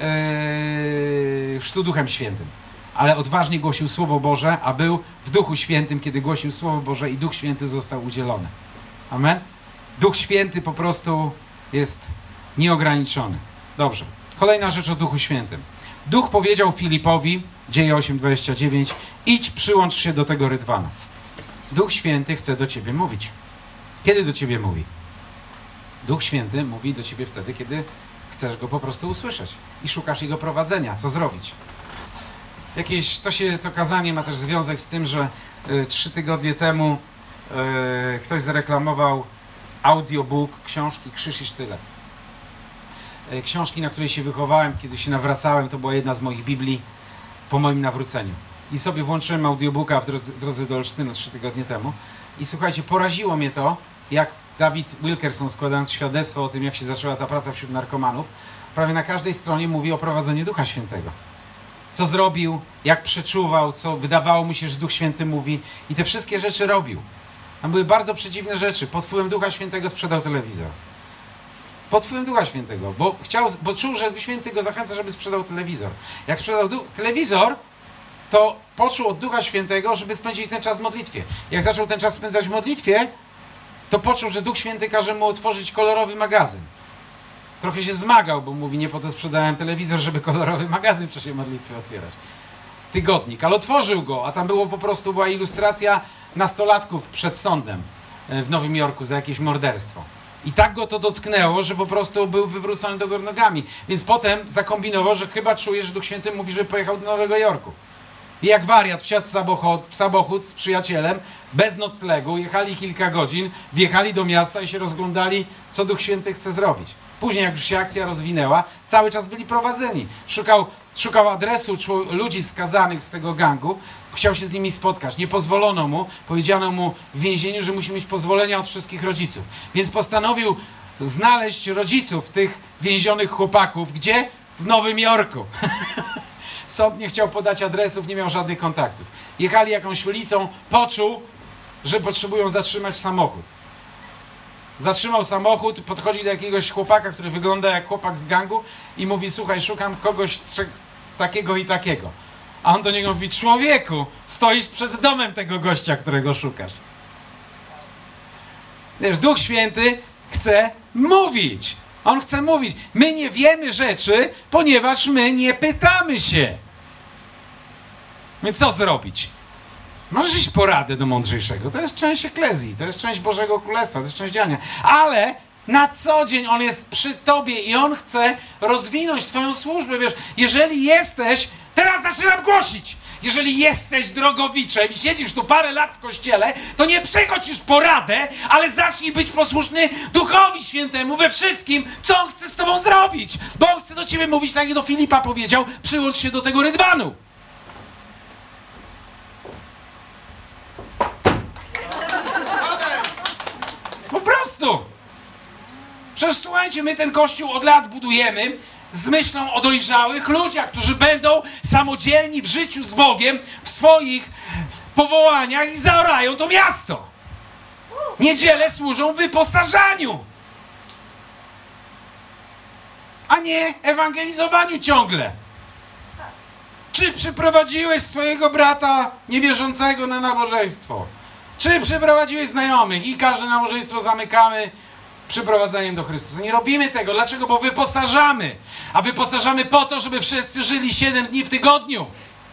ee, chrztu Duchem Świętym. Ale odważnie głosił Słowo Boże, a był w Duchu Świętym, kiedy głosił Słowo Boże i Duch Święty został udzielony. Amen? Duch Święty po prostu jest nieograniczony. Dobrze. Kolejna rzecz o Duchu Świętym. Duch powiedział Filipowi, Dzieje osiem dwadzieścia dziewięć, idź, przyłącz się do tego rydwana. Duch Święty chce do ciebie mówić. Kiedy do ciebie mówi? Duch Święty mówi do ciebie wtedy, kiedy chcesz go po prostu usłyszeć i szukasz jego prowadzenia. Co zrobić? Jakieś, to, się, to kazanie ma też związek z tym, że y, trzy tygodnie temu y, ktoś zareklamował audiobook książki Krzyż i Sztylet. Y, książki, na której się wychowałem, kiedy się nawracałem, to była jedna z moich Biblii po moim nawróceniu. I sobie włączyłem audiobooka w drodze, w drodze do Olsztynu trzy tygodnie temu. I słuchajcie, poraziło mnie to, jak David Wilkerson, składając świadectwo o tym, jak się zaczęła ta praca wśród narkomanów, prawie na każdej stronie mówi o prowadzeniu Ducha Świętego. Co zrobił, jak przeczuwał, co wydawało mu się, że Duch Święty mówi. I te wszystkie rzeczy robił. Tam były bardzo przeciwne rzeczy. Pod wpływem Ducha Świętego sprzedał telewizor. Pod wpływem Ducha Świętego, bo chciał, bo czuł, że Duch Święty go zachęca, żeby sprzedał telewizor. Jak sprzedał duch, telewizor, to poczuł od Ducha Świętego, żeby spędzić ten czas w modlitwie. Jak zaczął ten czas spędzać w modlitwie, to poczuł, że Duch Święty każe mu otworzyć kolorowy magazyn. Trochę się zmagał, bo mówi, nie po to sprzedałem telewizor, żeby kolorowy magazyn w czasie modlitwy otwierać. Tygodnik, ale otworzył go, a tam było po prostu, była ilustracja nastolatków przed sądem w Nowym Jorku za jakieś morderstwo. I tak go to dotknęło, że po prostu był wywrócony do góry nogami. Więc potem zakombinował, że chyba czuje, że Duch Święty mówi, że pojechał do Nowego Jorku. I jak wariat wsiadł w samochód, w samochód z przyjacielem, bez noclegu, jechali kilka godzin, wjechali do miasta i się rozglądali, co Duch Święty chce zrobić. Później, jak już się akcja rozwinęła, cały czas byli prowadzeni. Szukał, szukał adresu ludzi skazanych z tego gangu, chciał się z nimi spotkać. Nie pozwolono mu, powiedziano mu w więzieniu, że musi mieć pozwolenia od wszystkich rodziców. Więc postanowił znaleźć rodziców tych więzionych chłopaków. Gdzie? W Nowym Jorku. Sąd nie chciał podać adresów, nie miał żadnych kontaktów. Jechali jakąś ulicą, poczuł, że potrzebują zatrzymać samochód. Zatrzymał samochód, podchodzi do jakiegoś chłopaka, który wygląda jak chłopak z gangu i mówi, słuchaj, szukam kogoś takiego i takiego. A on do niego mówi, człowieku, stoisz przed domem tego gościa, którego szukasz. Wiesz, Duch Święty chce mówić. On chce mówić. My nie wiemy rzeczy, ponieważ my nie pytamy się. Więc co zrobić? Możesz iść poradę do mądrzejszego. To jest część eklezji, to jest część Bożego Królestwa, to jest część działania. Ale na co dzień On jest przy tobie i On chce rozwinąć twoją służbę. Wiesz, jeżeli jesteś, teraz zaczynam głosić, jeżeli jesteś drogowiczem i siedzisz tu parę lat w kościele, to nie przychodź już poradę, ale zacznij być posłuszny Duchowi Świętemu we wszystkim, co On chce z tobą zrobić. Bo On chce do ciebie mówić, tak jak do Filipa powiedział, przyłącz się do tego rydwanu. Po prostu. Przecież słuchajcie, my ten kościół od lat budujemy z myślą o dojrzałych ludziach, którzy będą samodzielni w życiu z Bogiem, w swoich powołaniach i zaorają to miasto. Niedziele służą wyposażaniu, a nie ewangelizowaniu ciągle. Czy przyprowadziłeś swojego brata niewierzącego na nabożeństwo? Czy przyprowadziłeś znajomych i każde nabożeństwo zamykamy przyprowadzeniem do Chrystusa? Nie robimy tego. Dlaczego? Bo wyposażamy. A wyposażamy po to, żeby wszyscy żyli siedem dni w tygodniu.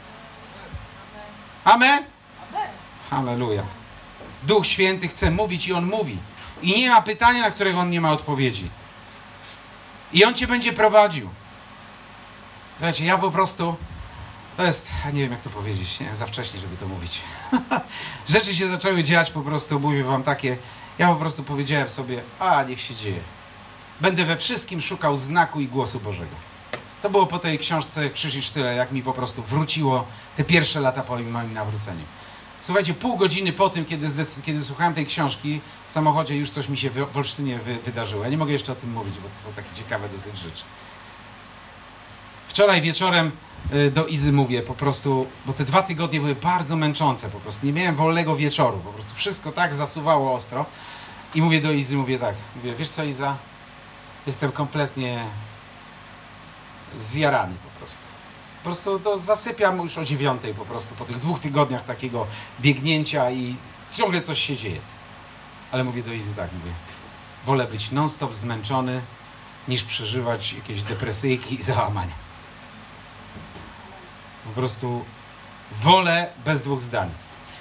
Amen? Halleluja. Duch Święty chce mówić i On mówi. I nie ma pytania, na którego On nie ma odpowiedzi. I On cię będzie prowadził. Słuchajcie, ja po prostu... To jest, nie wiem jak to powiedzieć, nie? Za wcześnie, żeby to mówić. Rzeczy się zaczęły dziać po prostu, mówię wam takie, ja po prostu powiedziałem sobie, a niech się dzieje. Będę we wszystkim szukał znaku i głosu Bożego. To było po tej książce Krzyż i Sztylet, jak mi po prostu wróciło te pierwsze lata po moim nawróceniu. Słuchajcie, pół godziny po tym, kiedy, kiedy słuchałem tej książki, w samochodzie już coś mi się w Olsztynie wy wydarzyło. Ja nie mogę jeszcze o tym mówić, bo to są takie ciekawe dosyć rzeczy. Wczoraj wieczorem do Izy mówię po prostu, bo te dwa tygodnie były bardzo męczące po prostu. Nie miałem wolnego wieczoru, po prostu wszystko tak zasuwało ostro. I mówię do Izy, mówię tak, mówię, wiesz co Iza? Jestem kompletnie zjarany po prostu. Po prostu to zasypiam już o dziewiątej po prostu, po tych dwóch tygodniach takiego biegnięcia i ciągle coś się dzieje. Ale mówię do Izy tak, mówię, wolę być non-stop zmęczony, niż przeżywać jakieś depresyjki i załamania. Po prostu wolę bez dwóch zdań.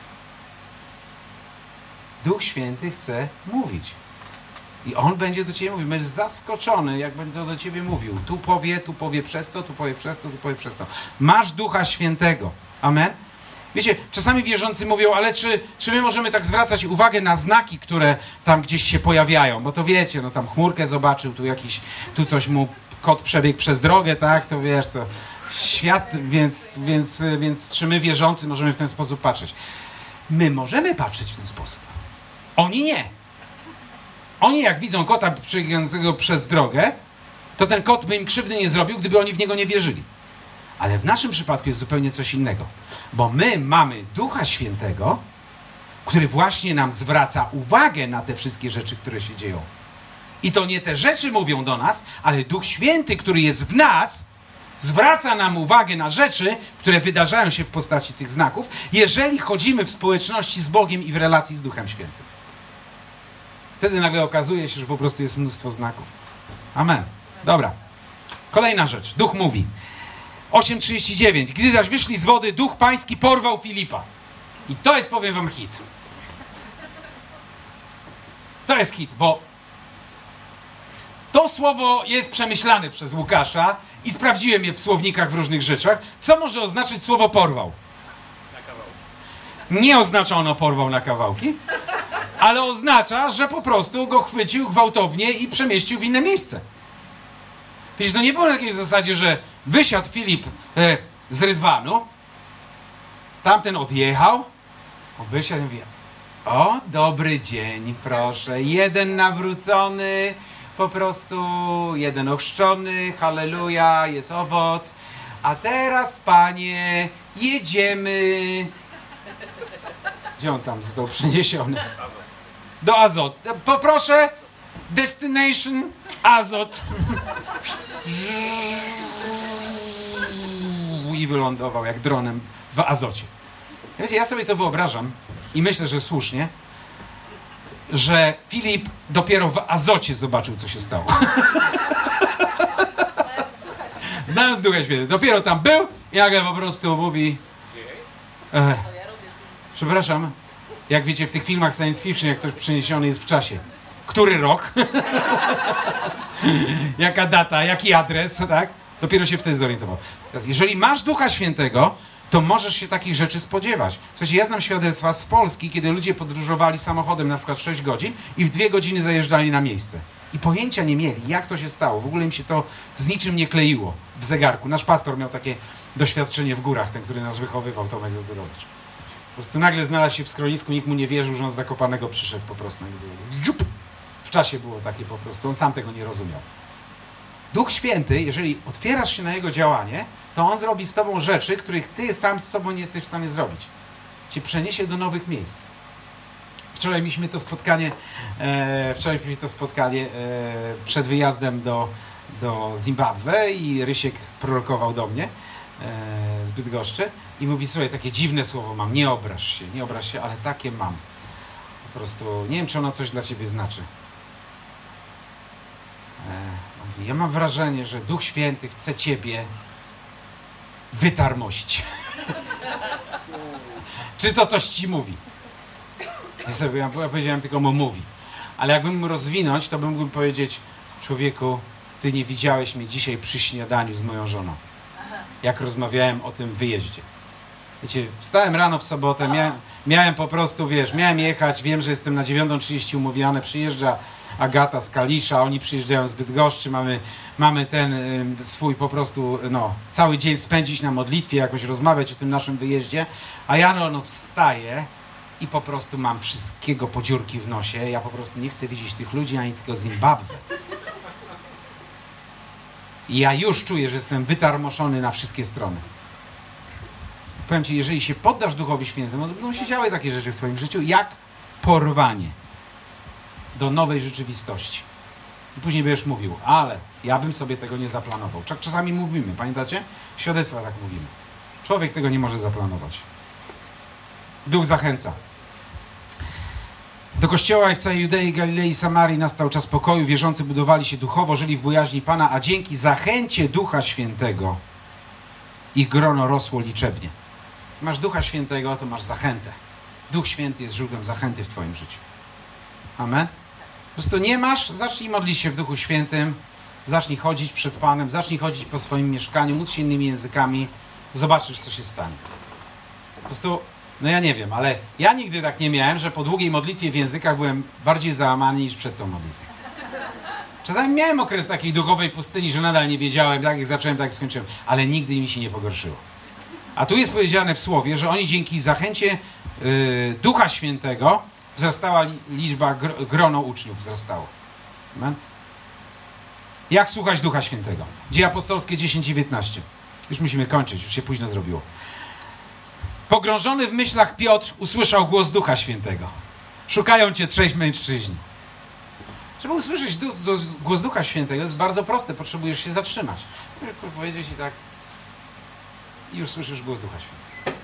Duch Święty chce mówić. I On będzie do ciebie mówił. Będziesz zaskoczony, jak będzie do ciebie mówił. Tu powie, tu powie przez to, tu powie przez to, tu powie przez to. Masz Ducha Świętego. Amen? Wiecie, czasami wierzący mówią, ale czy, czy my możemy tak zwracać uwagę na znaki, które tam gdzieś się pojawiają? Bo to wiecie, no tam chmurkę zobaczył, tu jakiś, tu coś mu kot przebiegł przez drogę, tak? To wiesz, to świat, więc, więc, więc czy my wierzący możemy w ten sposób patrzeć? My możemy patrzeć w ten sposób. Oni nie. Oni jak widzą kota przebiegającego przez drogę, to ten kot by im krzywdy nie zrobił, gdyby oni w niego nie wierzyli. Ale w naszym przypadku jest zupełnie coś innego. Bo my mamy Ducha Świętego, który właśnie nam zwraca uwagę na te wszystkie rzeczy, które się dzieją. I to nie te rzeczy mówią do nas, ale Duch Święty, który jest w nas, zwraca nam uwagę na rzeczy, które wydarzają się w postaci tych znaków, jeżeli chodzimy w społeczności z Bogiem i w relacji z Duchem Świętym. Wtedy nagle okazuje się, że po prostu jest mnóstwo znaków. Amen. Dobra. Kolejna rzecz. Duch mówi. osiem trzydzieści dziewięć. Gdy zaś wyszli z wody, Duch Pański porwał Filipa. I to jest, powiem wam, hit. To jest hit, bo to słowo jest przemyślane przez Łukasza i sprawdziłem je w słownikach w różnych rzeczach. Co może oznaczyć słowo porwał? Na kawałki. Nie oznacza ono porwał na kawałki, ale oznacza, że po prostu go chwycił gwałtownie i przemieścił w inne miejsce. Wiesz, to nie było na takiej zasadzie, że wysiadł Filip e, z rydwanu, tamten odjechał, on wysiadł i mówi, o, dobry dzień, proszę, jeden nawrócony, po prostu jeden ochrzczony, halleluja, jest owoc, a teraz, panie, jedziemy. Gdzie on tam został przeniesiony? Do Azotu. Poproszę, Destination Azot. I wylądował jak dronem w Azocie. Wiecie, ja sobie to wyobrażam i myślę, że słusznie, że Filip dopiero w Azocie zobaczył, co się stało. Znając Ducha Świętego. Dopiero tam był i nagle po prostu mówi... E, przepraszam, jak wiecie, w tych filmach science fiction, jak ktoś przeniesiony jest w czasie. Który rok? Jaka data, jaki adres, tak? Dopiero się wtedy zorientował. Teraz, jeżeli masz Ducha Świętego, to możesz się takich rzeczy spodziewać. Słuchajcie, ja znam świadectwa z Polski, kiedy ludzie podróżowali samochodem na przykład sześć godzin i w dwie godziny zajeżdżali na miejsce. I pojęcia nie mieli, jak to się stało. W ogóle im się to z niczym nie kleiło w zegarku. Nasz pastor miał takie doświadczenie w górach, ten, który nas wychowywał, Tomek Zadorowicz. Po prostu nagle znalazł się w schronisku, nikt mu nie wierzył, że on z Zakopanego przyszedł po prostu. W czasie było takie po prostu, on sam tego nie rozumiał. Duch Święty, jeżeli otwierasz się na Jego działanie, to On zrobi z tobą rzeczy, których ty sam z sobą nie jesteś w stanie zrobić. Cię przeniesie do nowych miejsc. Wczoraj mieliśmy to spotkanie, e, wczoraj mieliśmy to spotkanie e, przed wyjazdem do, do Zimbabwe i Rysiek prorokował do mnie e, z Bydgoszczy i mówi, słuchaj, takie dziwne słowo mam, nie obraź się, nie obraź się, ale takie mam. Po prostu, nie wiem, czy ono coś dla ciebie znaczy. E, mówi, ja mam wrażenie, że Duch Święty chce ciebie wytarmosić. Czy to coś ci mówi? Ja sobie ja powiedziałem tylko mu mówi. Ale jakbym mu rozwinąć, to bym mógł powiedzieć, człowieku, ty nie widziałeś mnie dzisiaj przy śniadaniu z moją żoną. Jak rozmawiałem o tym wyjeździe. Wiecie, wstałem rano w sobotę, miałem, miałem po prostu, wiesz, miałem jechać, wiem, że jestem na dziewiątą trzydzieści umówiony, przyjeżdża Agata z Kalisza, oni przyjeżdżają z Bydgoszczy, mamy, mamy ten y, swój po prostu, no, cały dzień spędzić na modlitwie, jakoś rozmawiać o tym naszym wyjeździe, a ja rano wstaję i po prostu mam wszystkiego po dziurki w nosie, ja po prostu nie chcę widzieć tych ludzi, ani tylko Zimbabwe. I ja już czuję, że jestem wytarmoszony na wszystkie strony. Powiem ci, jeżeli się poddasz Duchowi Świętemu, to będą się działy takie rzeczy w twoim życiu, jak porwanie do nowej rzeczywistości. I później będziesz mówił, ale ja bym sobie tego nie zaplanował. Czasami mówimy, pamiętacie? W świadectwach tak mówimy. Człowiek tego nie może zaplanować. Duch zachęca. Do Kościoła i w całej Judei, Galilei i Samarii nastał czas pokoju. Wierzący budowali się duchowo, żyli w bojaźni Pana, a dzięki zachęcie Ducha Świętego ich grono rosło liczebnie. Masz Ducha Świętego, to masz zachętę. Duch Święty jest źródłem zachęty w twoim życiu. Amen? Po prostu nie masz, zacznij modlić się w Duchu Świętym, zacznij chodzić przed Panem, zacznij chodzić po swoim mieszkaniu, módl się innymi językami, zobaczysz, co się stanie. Po prostu, no ja nie wiem, ale ja nigdy tak nie miałem, że po długiej modlitwie w językach byłem bardziej załamany niż przed tą modlitwą. Czasami miałem okres takiej duchowej pustyni, że nadal nie wiedziałem, tak jak zacząłem, tak jak skończyłem, ale nigdy mi się nie pogorszyło. A tu jest powiedziane w Słowie, że oni dzięki zachęcie yy, Ducha Świętego wzrastała li, liczba, gr, grono uczniów wzrastało. Amen? Jak słuchać Ducha Świętego? Dzieje apostolskie dziesięć dziewiętnaście. Już musimy kończyć, już się późno zrobiło. Pogrążony w myślach Piotr usłyszał głos Ducha Świętego. Szukają cię trzej mężczyźni. Żeby usłyszeć du- du- głos Ducha Świętego jest bardzo proste, potrzebujesz się zatrzymać. Możesz powiedzieć i tak i już słyszysz głos Ducha Świętego.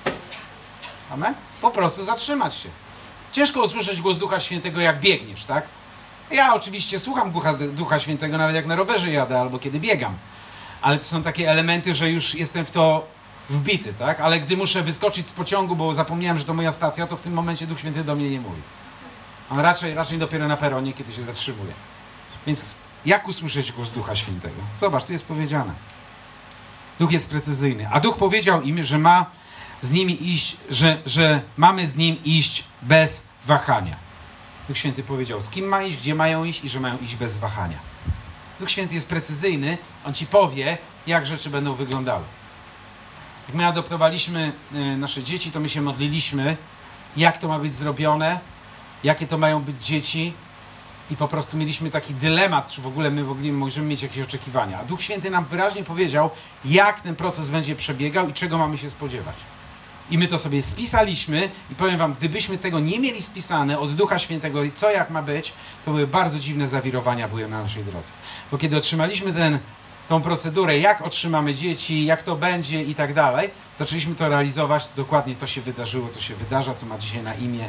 Amen? Po prostu zatrzymać się. Ciężko usłyszeć głos Ducha Świętego, jak biegniesz, tak? Ja oczywiście słucham Ducha, Ducha Świętego nawet jak na rowerze jadę albo kiedy biegam. Ale to są takie elementy, że już jestem w to wbity, tak? Ale gdy muszę wyskoczyć z pociągu, bo zapomniałem, że to moja stacja, to w tym momencie Duch Święty do mnie nie mówi. On raczej, raczej dopiero na peronie, kiedy się zatrzymuje. Więc jak usłyszeć głos Ducha Świętego? Zobacz, tu jest powiedziane. Duch jest precyzyjny. A Duch powiedział im, że ma z nimi iść, że, że mamy z Nim iść bez wahania. Duch Święty powiedział, z kim ma iść, gdzie mają iść i że mają iść bez wahania. Duch Święty jest precyzyjny. On ci powie, jak rzeczy będą wyglądały. Jak my adoptowaliśmy y, nasze dzieci, to my się modliliśmy, jak to ma być zrobione, jakie to mają być dzieci i po prostu mieliśmy taki dylemat, czy w ogóle my w ogóle możemy mieć jakieś oczekiwania. A Duch Święty nam wyraźnie powiedział, jak ten proces będzie przebiegał i czego mamy się spodziewać. I my to sobie spisaliśmy i powiem wam, gdybyśmy tego nie mieli spisane od Ducha Świętego i co jak ma być, to były bardzo dziwne zawirowania były na naszej drodze. Bo kiedy otrzymaliśmy ten, tą procedurę, jak otrzymamy dzieci, jak to będzie i tak dalej, zaczęliśmy to realizować, to dokładnie to się wydarzyło, co się wydarza, co ma dzisiaj na imię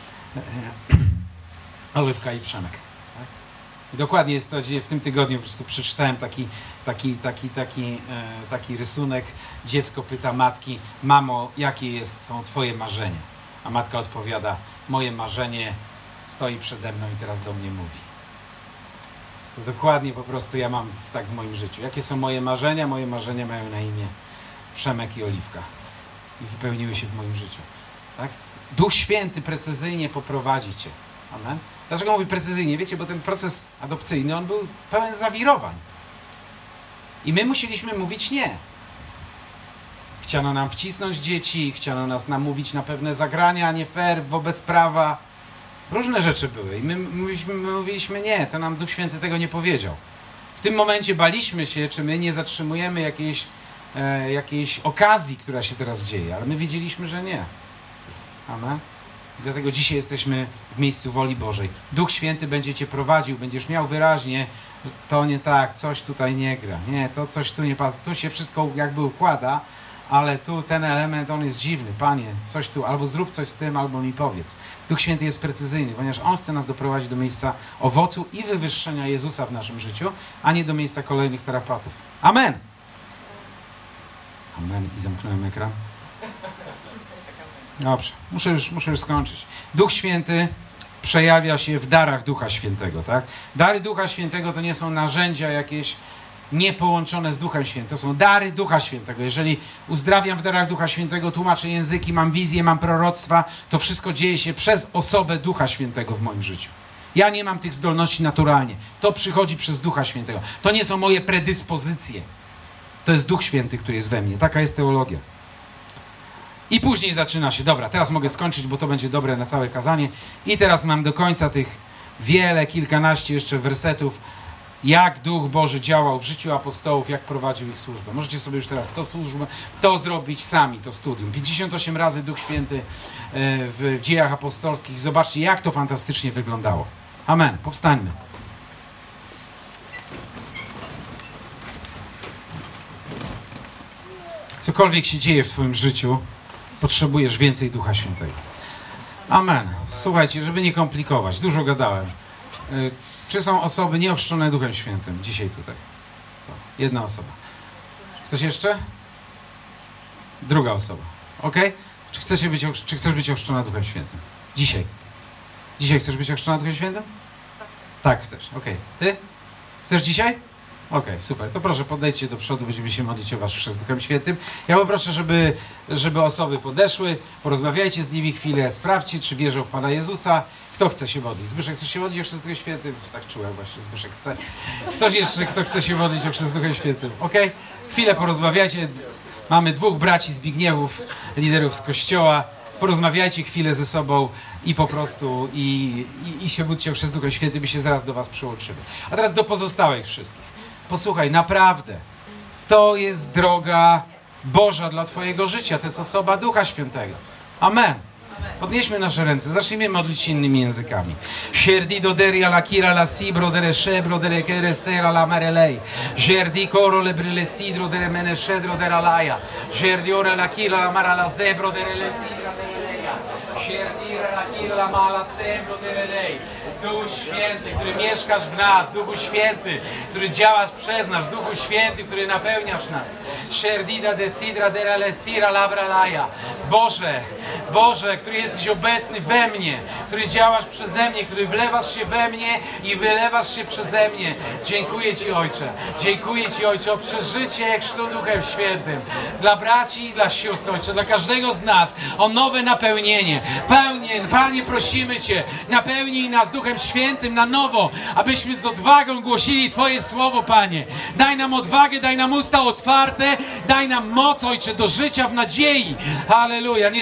Oliwka i Przemek. Tak? I dokładnie jest to, gdzie w tym tygodniu po prostu przeczytałem taki, taki, taki, taki, e, taki rysunek. Dziecko pyta matki: mamo, jakie jest, są twoje marzenia? A matka odpowiada: moje marzenie stoi przede mną i teraz do mnie mówi. To dokładnie po prostu ja mam w, tak w moim życiu. Jakie są moje marzenia? Moje marzenia mają na imię Przemek i Oliwka. I wypełniły się w moim życiu. Tak? Duch Święty precyzyjnie poprowadzi cię. Amen. Dlaczego mówię precyzyjnie? Wiecie, bo ten proces adopcyjny, on był pełen zawirowań. I my musieliśmy mówić nie. Chciano nam wcisnąć dzieci, chciano nas namówić na pewne zagrania nie fair wobec prawa. Różne rzeczy były i my mówiliśmy, my mówiliśmy nie, to nam Duch Święty tego nie powiedział. W tym momencie baliśmy się, czy my nie zatrzymujemy jakiejś, e, jakiejś okazji, która się teraz dzieje, ale my wiedzieliśmy, że nie. Amen. Dlatego dzisiaj jesteśmy w miejscu woli Bożej. Duch Święty będzie cię prowadził, będziesz miał wyraźnie, to nie tak, coś tutaj nie gra, nie, to coś tu nie pasuje, tu się wszystko jakby układa, ale tu ten element, on jest dziwny, Panie, coś tu, albo zrób coś z tym, albo mi powiedz. Duch Święty jest precyzyjny, ponieważ On chce nas doprowadzić do miejsca owocu i wywyższenia Jezusa w naszym życiu, a nie do miejsca kolejnych tarapatów. Amen! Amen. I zamknąłem ekran. Dobrze, muszę już, muszę już skończyć. Duch Święty przejawia się w darach Ducha Świętego, tak? Dary Ducha Świętego to nie są narzędzia jakieś niepołączone z Duchem Świętym. To są dary Ducha Świętego. Jeżeli uzdrawiam w darach Ducha Świętego, tłumaczę języki, mam wizję, mam proroctwa, to wszystko dzieje się przez osobę Ducha Świętego w moim życiu. Ja nie mam tych zdolności naturalnie. To przychodzi przez Ducha Świętego. To nie są moje predyspozycje. To jest Duch Święty, który jest we mnie. Taka jest teologia. I później zaczyna się, dobra, teraz mogę skończyć, bo to będzie dobre na całe kazanie. I teraz mam do końca tych wiele, kilkanaście jeszcze wersetów, jak Duch Boży działał w życiu apostołów, jak prowadził ich służbę. Możecie sobie już teraz to służbę, to zrobić sami, to studium. pięćdziesiąt osiem razy Duch Święty w, w dziejach apostolskich. Zobaczcie, jak to fantastycznie wyglądało. Amen. Powstańmy. Cokolwiek się dzieje w twoim życiu, potrzebujesz więcej Ducha Świętego. Amen. Słuchajcie, żeby nie komplikować, dużo gadałem. Y, czy są osoby nieochrzczone Duchem Świętym dzisiaj tutaj? To jedna osoba. Ktoś jeszcze? Druga osoba. Ok? Czy chcesz być, czy chcesz być ochrzczona Duchem Świętym? Dzisiaj. Dzisiaj chcesz być ochrzczona Duchem Świętym? Tak, chcesz. Ok. Ty? Chcesz dzisiaj? Okej, okay, super. To proszę, podejdźcie do przodu, będziemy się modlić o wasz chrzest Duchem Świętym. Ja poproszę, żeby, żeby osoby podeszły, porozmawiajcie z nimi chwilę, sprawdźcie, czy wierzą w Pana Jezusa. Kto chce się modlić? Zbyszek, chcesz się modlić o chrzest Duchem Świętym? Tak czułem właśnie, Zbyszek chce. Ktoś jeszcze, kto chce się modlić o chrzest Duchem Świętym? Okej? Okay? Chwilę porozmawiajcie. Mamy dwóch braci Zbigniewów, liderów z Kościoła. Porozmawiajcie chwilę ze sobą i po prostu i, i, i się módlcie o chrzest Duchem Świętym i się zaraz do was przyłączymy. A teraz do pozostałych wszystkich. Posłuchaj, naprawdę, to jest droga Boża dla twojego życia. To jest osoba Ducha Świętego. Amen. Podnieśmy nasze ręce, zacznijmy modlić się innymi językami. Sherdi doderi ala kira la sibro dere shebro dere kere sera la marelei. Sherdi koro le brille sidro dere mene shedro dere alaia. Sherdi ora la kira la mara la zebro dere le sidra dere leia. Sherdi la kira la mala zebro dere lei. Duch Święty, który mieszkasz w nas, Duchu Święty, który działasz przez nas, Duchu Święty, który napełniasz nas. Sherdida de sidra dera le sira labra laia. Boże, Boże, który jesteś obecny we mnie, który działasz przeze mnie, który wlewasz się we mnie i wylewasz się przeze mnie. Dziękuję Ci, Ojcze. Dziękuję Ci, Ojcze, o przeżycie chrztu Duchem Świętym. Dla braci i dla sióstr, Ojcze, dla każdego z nas o nowe napełnienie. Panie, Panie, prosimy Cię, napełnij nas Duchem Świętym na nowo, abyśmy z odwagą głosili Twoje słowo, Panie. Daj nam odwagę, daj nam usta otwarte, daj nam moc, Ojcze, do życia w nadziei. Halleluja. Nie staraj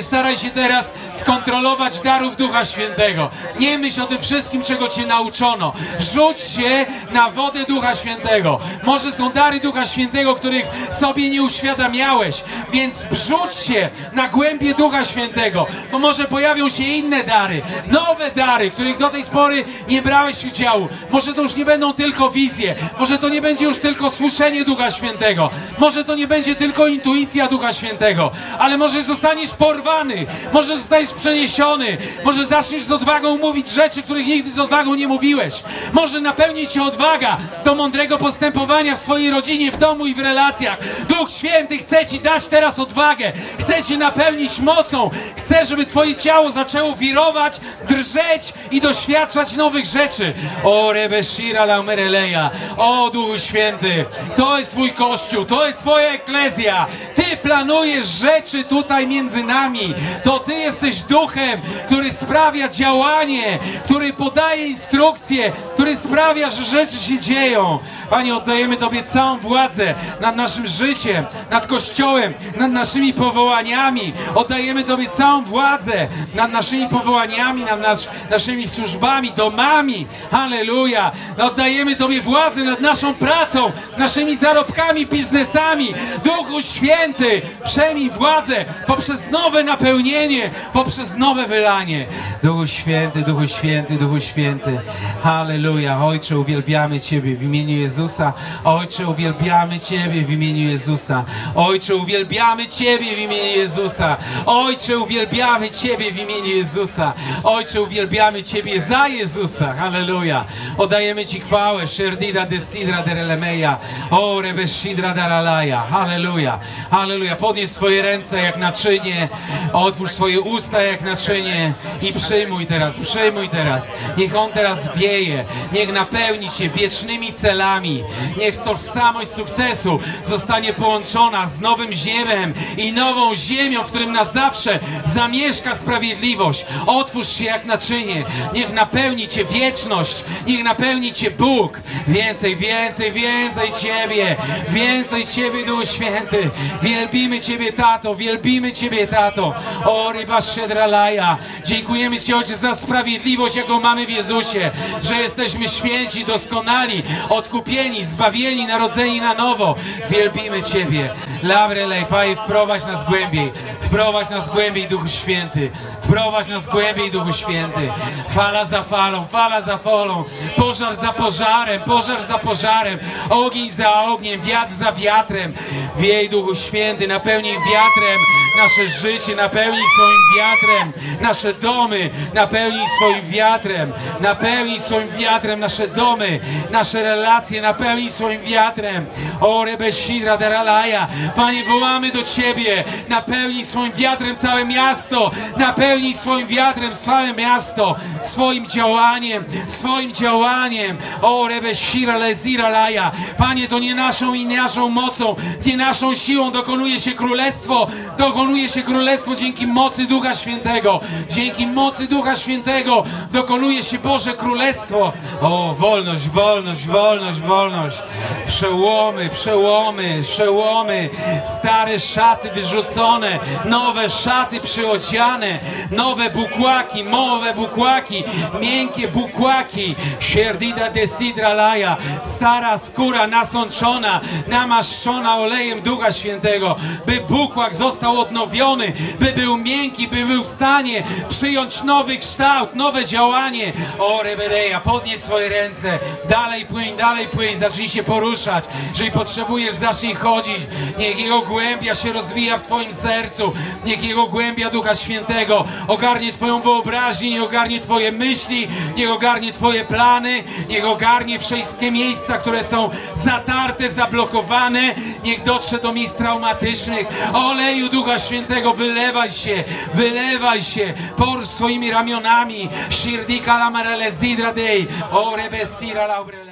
się teraz skontrolować darów Ducha Świętego. Nie myśl o tym wszystkim, czego cię nauczono. Rzuć się na wodę Ducha Świętego. Może są dary Ducha Świętego, których sobie nie uświadamiałeś, więc rzuć się na głębie Ducha Świętego, bo może pojawią się inne dary, nowe dary, których do tej pory nie brałeś udziału. Może to już nie będą tylko wizje, może to nie będzie już tylko słyszenie Ducha Świętego, może to nie będzie tylko intuicja Ducha Świętego, ale może zostaniesz porwany, może zostaniesz przeniesiony, może zaczniesz z odwagą mówić rzeczy, których nigdy z odwagą nie mówiłeś. Może napełni cię odwaga do mądrego postępowania w swojej rodzinie, w domu i w relacjach. Duch Święty chce ci dać teraz odwagę, chce cię napełnić mocą, chce, żeby twoje ciało zaczęło wirować, drżeć i doświadczać nowych rzeczy. O Rebeshira la Mereleja, o Duchu Święty, to jest twój Kościół, to jest twoja eklezja. Ty planujesz rzeczy tutaj między nami. To ty jesteś duchem, który sprawia działanie, który podaje instrukcje, który sprawia, że rzeczy się dzieją. Panie, oddajemy Tobie całą władzę nad naszym życiem, nad Kościołem, nad naszymi powołaniami. Oddajemy Tobie całą władzę nad naszymi powołaniami, nad nas, naszymi służbami, domami. Halleluja. Oddajemy Tobie władzę nad naszą pracą, naszymi zarobkami, biznesami. Duchu Święty, przejmij władzę poprzez nowe napełnienie, poprzez nowe wylanie. Duchu Święty, Duchu Święty, Duchu Święty. Halleluja. Ojcze, uwielbiamy Ciebie w imieniu Jezusa. Ojcze, uwielbiamy Ciebie w imieniu Jezusa. Ojcze, uwielbiamy Ciebie w imieniu Jezusa. Ojcze, uwielbiamy Ciebie w imieniu Jezusa. Ojcze, uwielbiamy Ciebie za Jezusa. Halleluja. Oddajemy Ci chwałę. Sherdida desidra derelemeja. O rebeshidra daralaja. Halleluja. Halleluja. Podnieś swoje ręce jak naczynie. Otwórz swoje usta jak naczynie i przyjmuj teraz, przyjmuj teraz. Niech On teraz wieje. Niech napełni Cię wiecznymi celami. Niech tożsamość sukcesu zostanie połączona z nowym ziemem i nową ziemią, w którym na zawsze zamieszka sprawiedliwość. Otwórz się jak naczynie. Niech napełni Cię wieczność. Niech napełni Cię Bóg. Więcej, więcej, więcej Ciebie. Więcej Ciebie, Duchu Święty. Wielbimy Ciebie, Tato. Wielbimy Ciebie, Tato. O, ryba Shedralaja. Dziękujemy Ci, Ojcze, za sprawiedliwość, jaką mamy w Jezusie. Że jesteśmy święci, doskonali, odkupieni, zbawieni, narodzeni na nowo. Wielbimy Ciebie. Labrelej, Panie, wprowadź nas głębiej. Wprowadź nas głębiej, Duchu Święty. Wprowadź nas głębiej, Duchu Święty. Fala za falą, fala za falą. Pożar za pożarem, pożar za pożarem. Ogień za ogniem, wiatr za wiatrem. Wiej, Duchu Święty, napełnij wiatrem nasze życie, napełnij swoim wiatrem nasze domy, napełnij swoim wiatrem, napełnij swoim wiatrem nasze domy, nasze relacje, napełnij swoim wiatrem. O Rebeshidra deralaja. Panie, wołamy do Ciebie, napełnij swoim wiatrem całe miasto, napełnij swoim wiatrem całe miasto, swoim działaniem, swoim działaniem. O Rebeshira lezira laja. Panie, to nie naszą i naszą mocą, nie naszą siłą dokonuje się królestwo, dokonuje się królestwo dzięki mocy Ducha Świętego. Dzięki mocy Ducha Świętego dokonuje się Boże Królestwo. O, wolność, wolność, wolność, wolność. Przełomy, przełomy, przełomy. Stare szaty wyrzucone, nowe szaty przyodziane, nowe bukłaki, nowe bukłaki, miękkie bukłaki. Sherdida desidra laja. Stara skóra nasączona, namaszczona olejem Ducha Świętego, by bukłak został odnowiony, by był miękki, by był w stanie przyjąć nowy kształt, nowe działanie. O Rebereja, podnieś swoje ręce, dalej płyń, dalej płyń, zacznij się poruszać. Jeżeli potrzebujesz, zacznij chodzić. Niech Jego głębia się rozwija w Twoim sercu, niech Jego głębia Ducha Świętego ogarnie Twoją wyobraźnię, niech ogarnie Twoje myśli, niech ogarnie Twoje plany, niech ogarnie wszystkie miejsca, które są zatarte, zablokowane, niech dotrze do miejsc traumatycznych. Oleju Ducha Świętego, wylewaj się, wylewaj się, porusz swoimi ramionami. Shirdika la marele zidra dei, o rebesira la obrele.